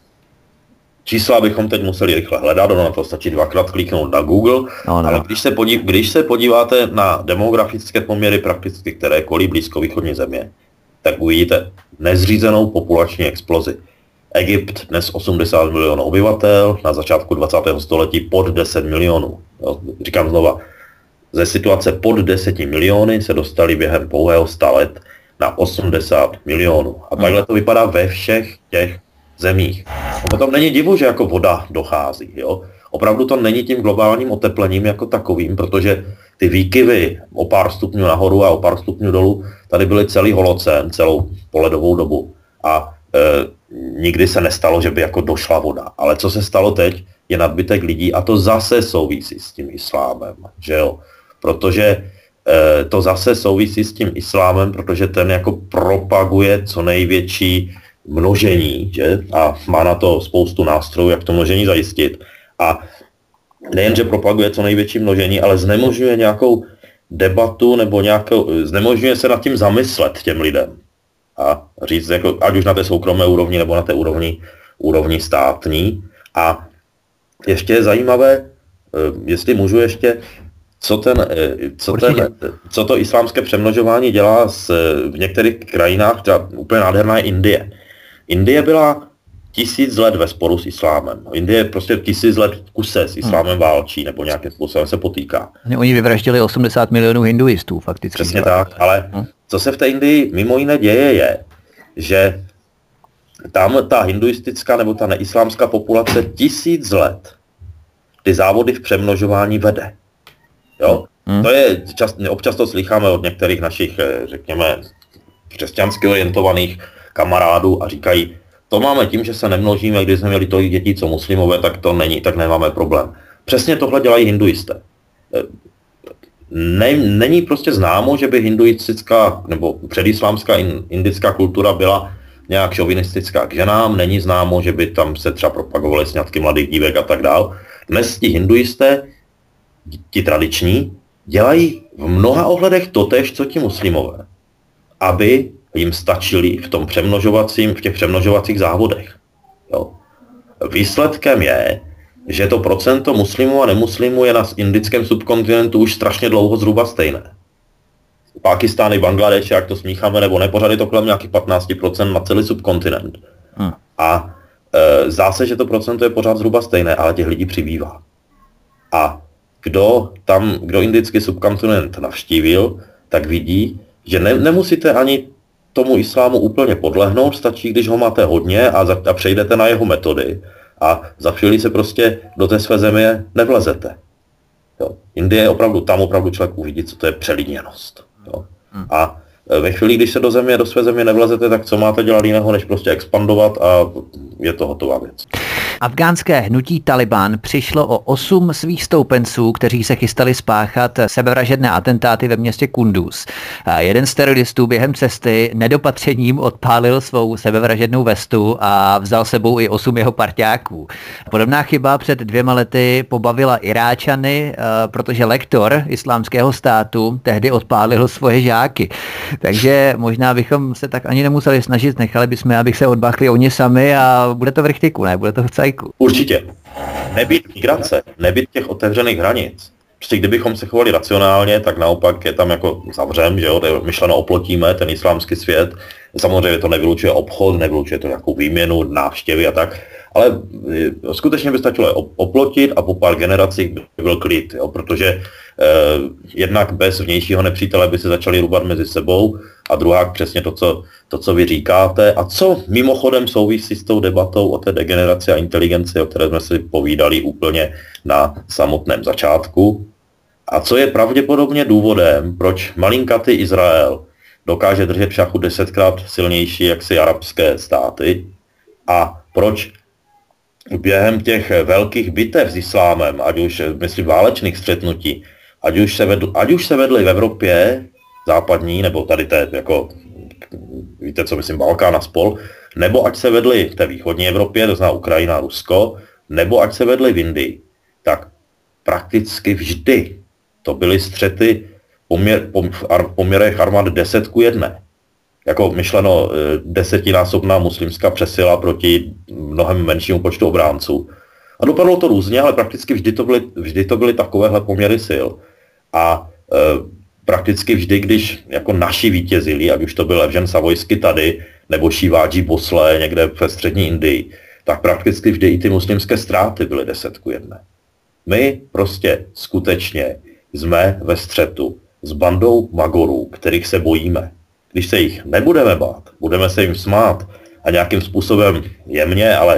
čísla bychom teď museli rychle hledat, ono na to stačí dvakrát kliknout na Google, no, no. Ale když se, podív, když se podíváte na demografické poměry prakticky kterékoliv blízkovýchodní země, tak uvidíte nezřízenou populační explozi. Egypt dnes osmdesát milionů obyvatel, na začátku dvacátého století pod deset milionů. Jo? Říkám znova, ze situace pod deseti miliony se dostali během pouhého sta let na osmdesát milionů. A takhle to vypadá ve všech těch zemích. A potom není divu, že jako voda dochází. Jo? Opravdu to není tím globálním oteplením jako takovým, protože ty výkyvy o pár stupňů nahoru a o pár stupňů dolů tady byly celý holocén, celou poledovou dobu. A e, nikdy se nestalo, že by jako došla voda. Ale co se stalo teď, je nadbytek lidí a to zase souvisí s tím islámem, že jo? Protože e, to zase souvisí s tím islámem, protože ten jako propaguje co největší množení, že? A má na to spoustu nástrojů, jak to množení zajistit. A nejen, že propaguje co největší množení, ale znemožňuje nějakou debatu nebo nějakou, znemožňuje se nad tím zamyslet těm lidem. A říct, jako, ať už na té soukromé úrovni nebo na té úrovni, úrovni státní. A ještě je zajímavé, jestli můžu ještě, co, ten, co, ten, co to islámské přemnožování dělá s, v některých krajinách, která úplně nádherná je Indie. Indie byla tisíc let ve sporu s islámem. Indie prostě tisíc let v kuse s islámem válčí nebo nějakým způsobem se potýká. Oni vyvraždili osmdesát milionů hinduistů fakticky. Přesně tak, ale hmm. co se v té Indii mimo jiné děje je, že tam ta hinduistická nebo ta neislámská populace tisíc let ty závody v přemnožování vede. Jo? Hmm. To je, čas, občas to slycháme od některých našich, řekněme, křesťansky orientovaných kamarádů a říkají, to máme tím, že se nemnožíme, když jsme měli tolik dětí, co muslimové, tak to není, tak nemáme problém. Přesně tohle dělají hinduisté. Ne, není prostě známo, že by hinduistická nebo předislámská indická kultura byla nějak šovinistická k ženám, není známo, že by tam se třeba propagovaly sňatky mladých dívek a tak dál. Dnes ti hinduisté ti tradiční, dělají v mnoha ohledech totéž, co ti muslimové. Aby jim stačili v tom přemnožovacím, v těch přemnožovacích závodech. Jo. Výsledkem je, že to procento muslimů a nemuslimů je na indickém subkontinentu už strašně dlouho zhruba stejné. Pákistány, Bangladeš, jak to smícháme nebo ne, pořád je to kolem nějakých patnáct procent na celý subkontinent. Hmm. A e, zdá se, že to procento je pořád zhruba stejné, ale těch lidí přibývá. A kdo tam, kdo indický subkontinent navštívil, tak vidí, že ne, nemusíte ani tomu islámu úplně podlehnout, stačí, když ho máte hodně a, za, a přejdete na jeho metody a za chvíli se prostě do té své země nevlezete. Jo. Indie je opravdu, tam opravdu člověk uvidí, co to je přelidněnost. Jo. A ve chvíli, když se do země, do své země nevlezete, tak co máte dělat jiného, než prostě expandovat a je to hotová věc. Afgánské hnutí Taliban přišlo o osm svých stoupenců, kteří se chystali spáchat sebevražedné atentáty ve městě Kunduz. A jeden z teroristů během cesty nedopatřením odpálil svou sebevražednou vestu a vzal sebou i osm jeho parťáků. Podobná chyba před dvěma lety pobavila Iráčany, protože lektor islámského státu tehdy odpálil svoje žáky. Takže možná bychom se tak ani nemuseli snažit, nechali bychom, abych se odbáchli oni sami a bude to v rychtiku, ne? Bude to v cajku. Určitě. Nebýt migrace, nebýt těch otevřených hranic. Prostě kdybychom se chovali racionálně, tak naopak je tam jako zavřem, že jo, myšleno oplotíme ten islámský svět. Samozřejmě to nevylučuje obchod, nevylučuje to nějakou výměnu, návštěvy a tak, ale skutečně by stačilo oplotit a po pár generacích by byl klid, jo, protože eh, jednak bez vnějšího nepřítele by se začali rubat mezi sebou a druhá přesně to co, to, co vy říkáte a co mimochodem souvisí s tou debatou o té degeneraci a inteligenci, o které jsme si povídali úplně na samotném začátku a co je pravděpodobně důvodem, proč malinkatý Izrael dokáže držet v šachu desetkrát silnější jaksi arabské státy a proč během těch velkých bitev s islámem, ať už, myslím, válečných střetnutí, ať už se, vedl, ať už se vedly v Evropě západní, nebo tady té, jako, víte co myslím, Balkán a spol, nebo ať se vedly v té východní Evropě, to znamená Ukrajina, Rusko, nebo ať se vedly v Indii, tak prakticky vždy to byly střety poměr, poměrech armád deset ku jedné. Jako myšleno desetinásobná muslimská přesila proti mnohem menšímu počtu obránců. A dopadlo to různě, ale prakticky vždy to byly, vždy to byly takovéhle poměry sil. A e, prakticky vždy, když jako naši vítězili, ať už to byl Evžen Savojsky tady, nebo Šiváji Bosle někde ve střední Indii, tak prakticky vždy i ty muslimské ztráty byly deset ku jedné. My prostě skutečně jsme ve střetu s bandou magorů, kterých se bojíme. Když se jich nebudeme bát, budeme se jim smát a nějakým způsobem jemně, ale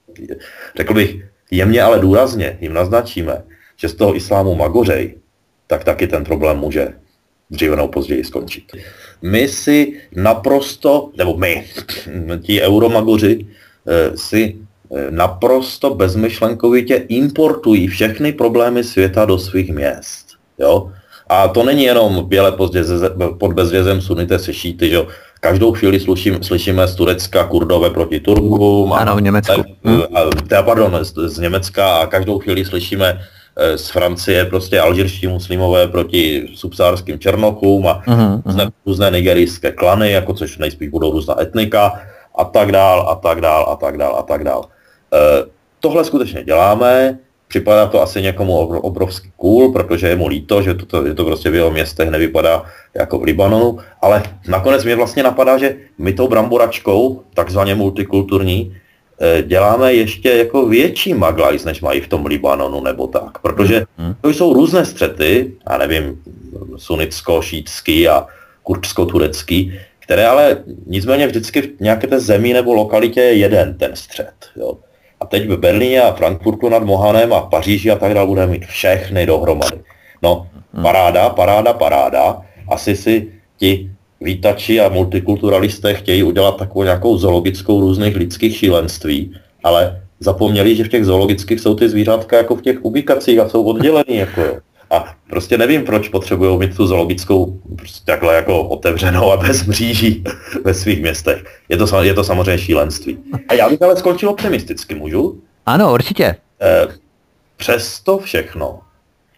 řekl bych jemně, ale důrazně jim naznačíme, že z toho islámu magořej, tak taky ten problém může dříve nebo později skončit. My si naprosto, nebo my, ti euromagoři, si naprosto bezmyšlenkovitě importují všechny problémy světa do svých měst. Jo? A to není jenom běle pod bezvězem sunité se šíty, že jo. Každou chvíli slyším, slyšíme z Turecka Kurdové proti Turkům. Ano, v Německu. A, a, pardon, z, z Německa a každou chvíli slyšíme z Francie prostě alžírští muslimové proti subsaharským černochům a uh-huh, různé, uh-huh. různé nigerijské klany, jako což nejspíš budou různá etnika a tak dál, a tak dál, a tak dál, a tak dál. E, tohle skutečně děláme. Připadá to asi někomu obrovský cool, protože je mu líto, že to, že to prostě v jeho městech nevypadá jako v Libanonu, ale nakonec mě vlastně napadá, že my tou bramboračkou, takzvaně multikulturní, děláme ještě jako větší maglajs, než mají v tom Libanonu nebo tak, protože to jsou různé střety, já nevím, sunnicko-šítský a kurdsko-turecký, které ale nicméně vždycky v nějaké té zemi nebo lokalitě je jeden ten střet, jo. A teď v Berlíně a Frankfurtu nad Mohanem a Paříži a tak dále budeme mít všechny dohromady. No, paráda, paráda, paráda. Asi si ti vítači a multikulturalisté chtějí udělat takovou nějakou zoologickou různých lidských šílenství, ale zapomněli, že v těch zoologických jsou ty zvířátka jako v těch ubikacích a jsou oddělený. Jako jo. A prostě nevím, proč potřebují mít tu zoologickou prostě takhle jako otevřenou a bez mříží ve svých městech. Je to, je to samozřejmě šílenství. A já bych ale skončil optimisticky, můžu? Ano, určitě. Eh, přesto všechno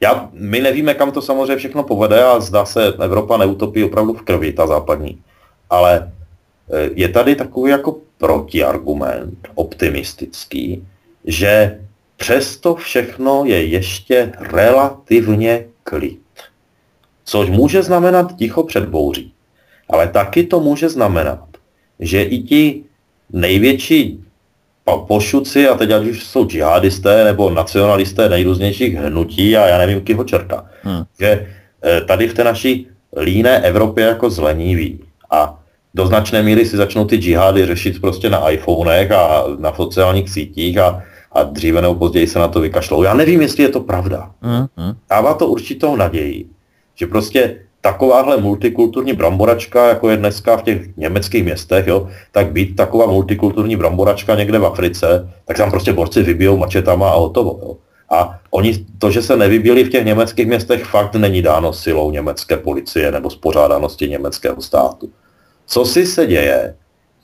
Já, my nevíme, kam to samozřejmě všechno povede a zdá se, Evropa neutopí opravdu v krvi, ta západní. Ale je tady takový jako protiargument optimistický, že přesto všechno je ještě relativně klid. Což může znamenat ticho před bouří. Ale taky to může znamenat, že i ti největší pošuci, a teď ať už jsou džihadisté nebo nacionalisté nejrůznějších hnutí a já nevím, kýho čerta, hmm. že tady v té naší líné Evropě jako zleniví a do značné míry si začnou ty džihády řešit prostě na iPhonech a na sociálních sítích a, a dříve nebo později se na to vykašlou. Já nevím, jestli je to pravda. Hmm. Dává to určitou naději, že prostě takováhle multikulturní bramboračka, jako je dneska v těch německých městech, jo, tak být taková multikulturní bramboračka někde v Africe, tak tam prostě borci vybijou mačetama a hotovo. Jo. A oni, to, že se nevybili v těch německých městech, fakt není dáno silou německé policie nebo spořádanosti německého státu. Co si se děje? E,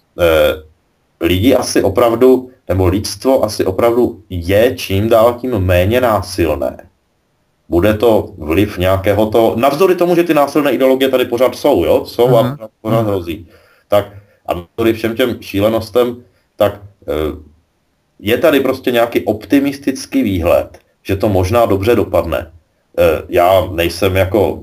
lidi asi opravdu, nebo lidstvo asi opravdu je čím dál tím méně násilné. Bude to vliv nějakého toho, navzdory tomu, že ty násilné ideologie tady pořád jsou, jo, jsou uh-huh. a pořád hrozí. Tak a navzdory všem těm šílenostem, tak je tady prostě nějaký optimistický výhled, že to možná dobře dopadne. Já nejsem jako,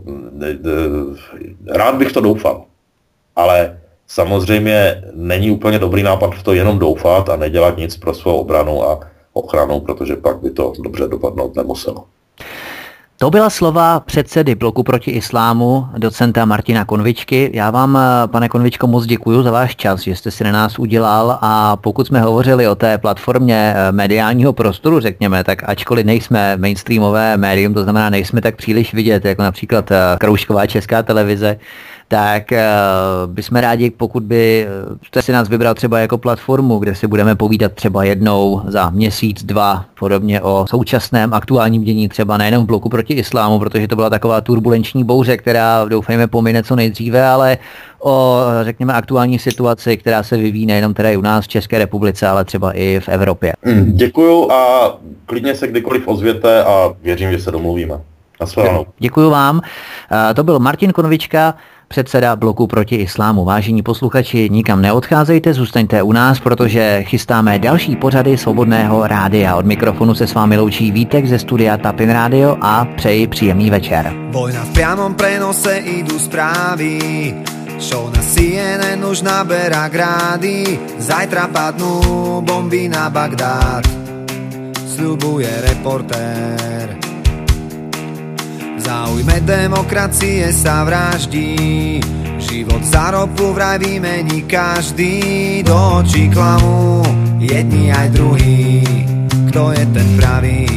rád bych to doufal, ale samozřejmě není úplně dobrý nápad v to jenom doufat a nedělat nic pro svou obranu a ochranu, protože pak by to dobře dopadnout nemuselo. To byla slova předsedy Bloku proti islámu, docenta Martina Konvičky. Já vám, pane Konvičko, moc děkuji za váš čas, že jste si na nás udělal, a pokud jsme hovořili o té platformě mediálního prostoru, řekněme, tak ačkoliv nejsme mainstreamové médium, to znamená nejsme tak příliš vidět, jako například kroužková Česká televize, tak uh, bychom rádi, pokud by jste si nás vybral třeba jako platformu, kde si budeme povídat třeba jednou za měsíc, dva, podobně o současném aktuálním dění, třeba nejenom v Bloku proti islámu, protože to byla taková turbulenční bouře, která doufejme pomine co nejdříve, ale o, řekněme, aktuální situaci, která se vyvíjí nejenom teda i u nás v České republice, ale třeba i v Evropě. Mm, děkuju a klidně se kdykoliv ozvěte a věřím, že se domluvíme. Nasledanou. Děkuju vám. To byl Martin Konvička, předseda Bloku proti islámu. Vážení posluchači, nikam neodcházejte, zůstaňte u nás, protože chystáme další pořady Svobodného rádia. Od mikrofonu se s vámi loučí Vítek ze studia Tapin Radio a přeji příjemný večer. Vojna v priamom prenose idú správy, show na C N N už naberá grády, zajtra padnú bomby na Bagdád, sľubuje reportér. V záujme demokracie sa vraždí, život za ropu vraj vymení každý, do očí klamú jedni aj druhý, kto je ten pravý.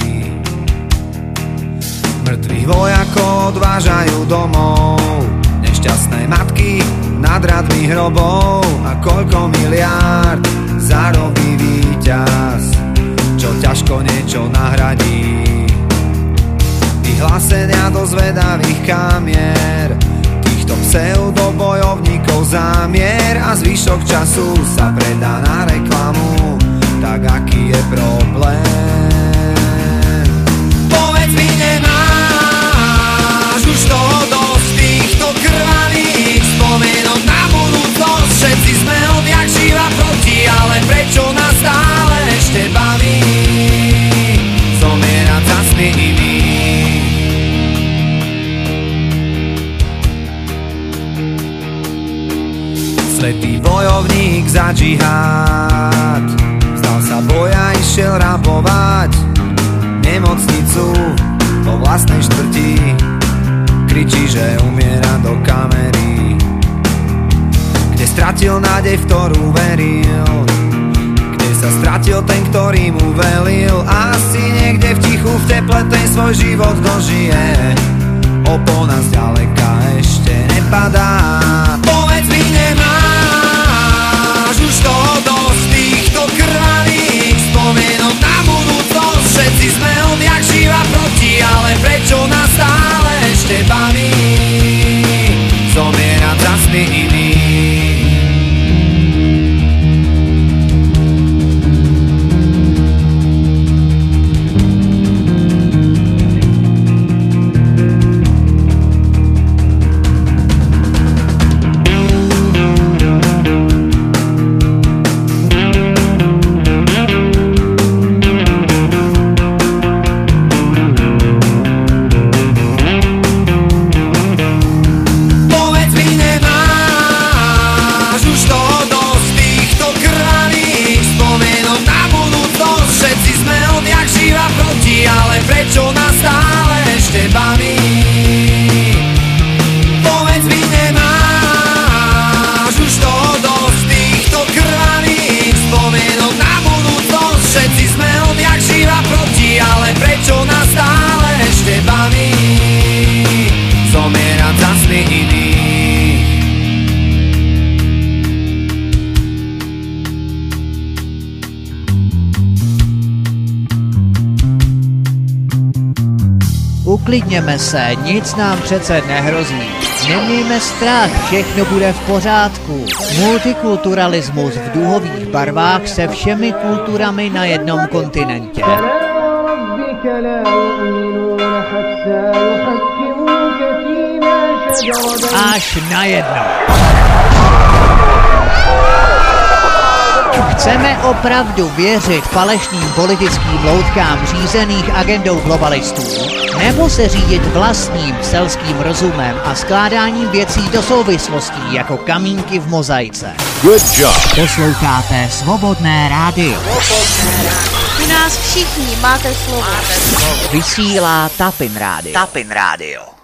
Mŕtvych vojakov odvážajú domov, nešťastné matky nad radmi hrobov, a koľko miliárd zarobí víťaz, čo ťažko niečo nahradí. Vyhlásenia do zvedavých kamier, týchto pseudobojovníkov zámier, a zvyšok času sa predá na reklamu. Tak aký je problém? Povedz mi, nemáš už toho dosť, týchto krvavých spomienok na budúcnosť. Všetci sme odjak živa proti, ale prečo nás stále ešte baví zomierať za smienými? Slepý bojovník za džihad vzdal sa boja, išiel rabovať nemocnicu vo vlastnej štvrti, kričí, že umiera do kamery, kde stratil nádej, v ktorú veril, kde sa stratil ten, ktorý mu velil. Asi niekde v tichu, v teple ten svoj život dožije, opona zďaleka ešte nepadá. Povedz mi, nemáš už toho dosť, týchto krvavých spomienok na budúcnosť. Všetci sme odjak živa proti, ale prečo nás stále ešte baví zomierať za smienými? Uklidněme se, nic nám přece nehrozí. Nemějme strach, všechno bude v pořádku. Multikulturalismus v duhových barvách se všemi kulturami na jednom kontinentě. Až na jedno. Chceme opravdu věřit falešným politickým loutkám řízených agendou globalistů? Nebo se řídit vlastním selským rozumem a skládáním věcí do souvislostí jako kamínky v mozaice? Good job. Posloucháte Svobodné rádio. U nás všichni máte slovo. Vysílá Tapin rádio. Tapin rádio.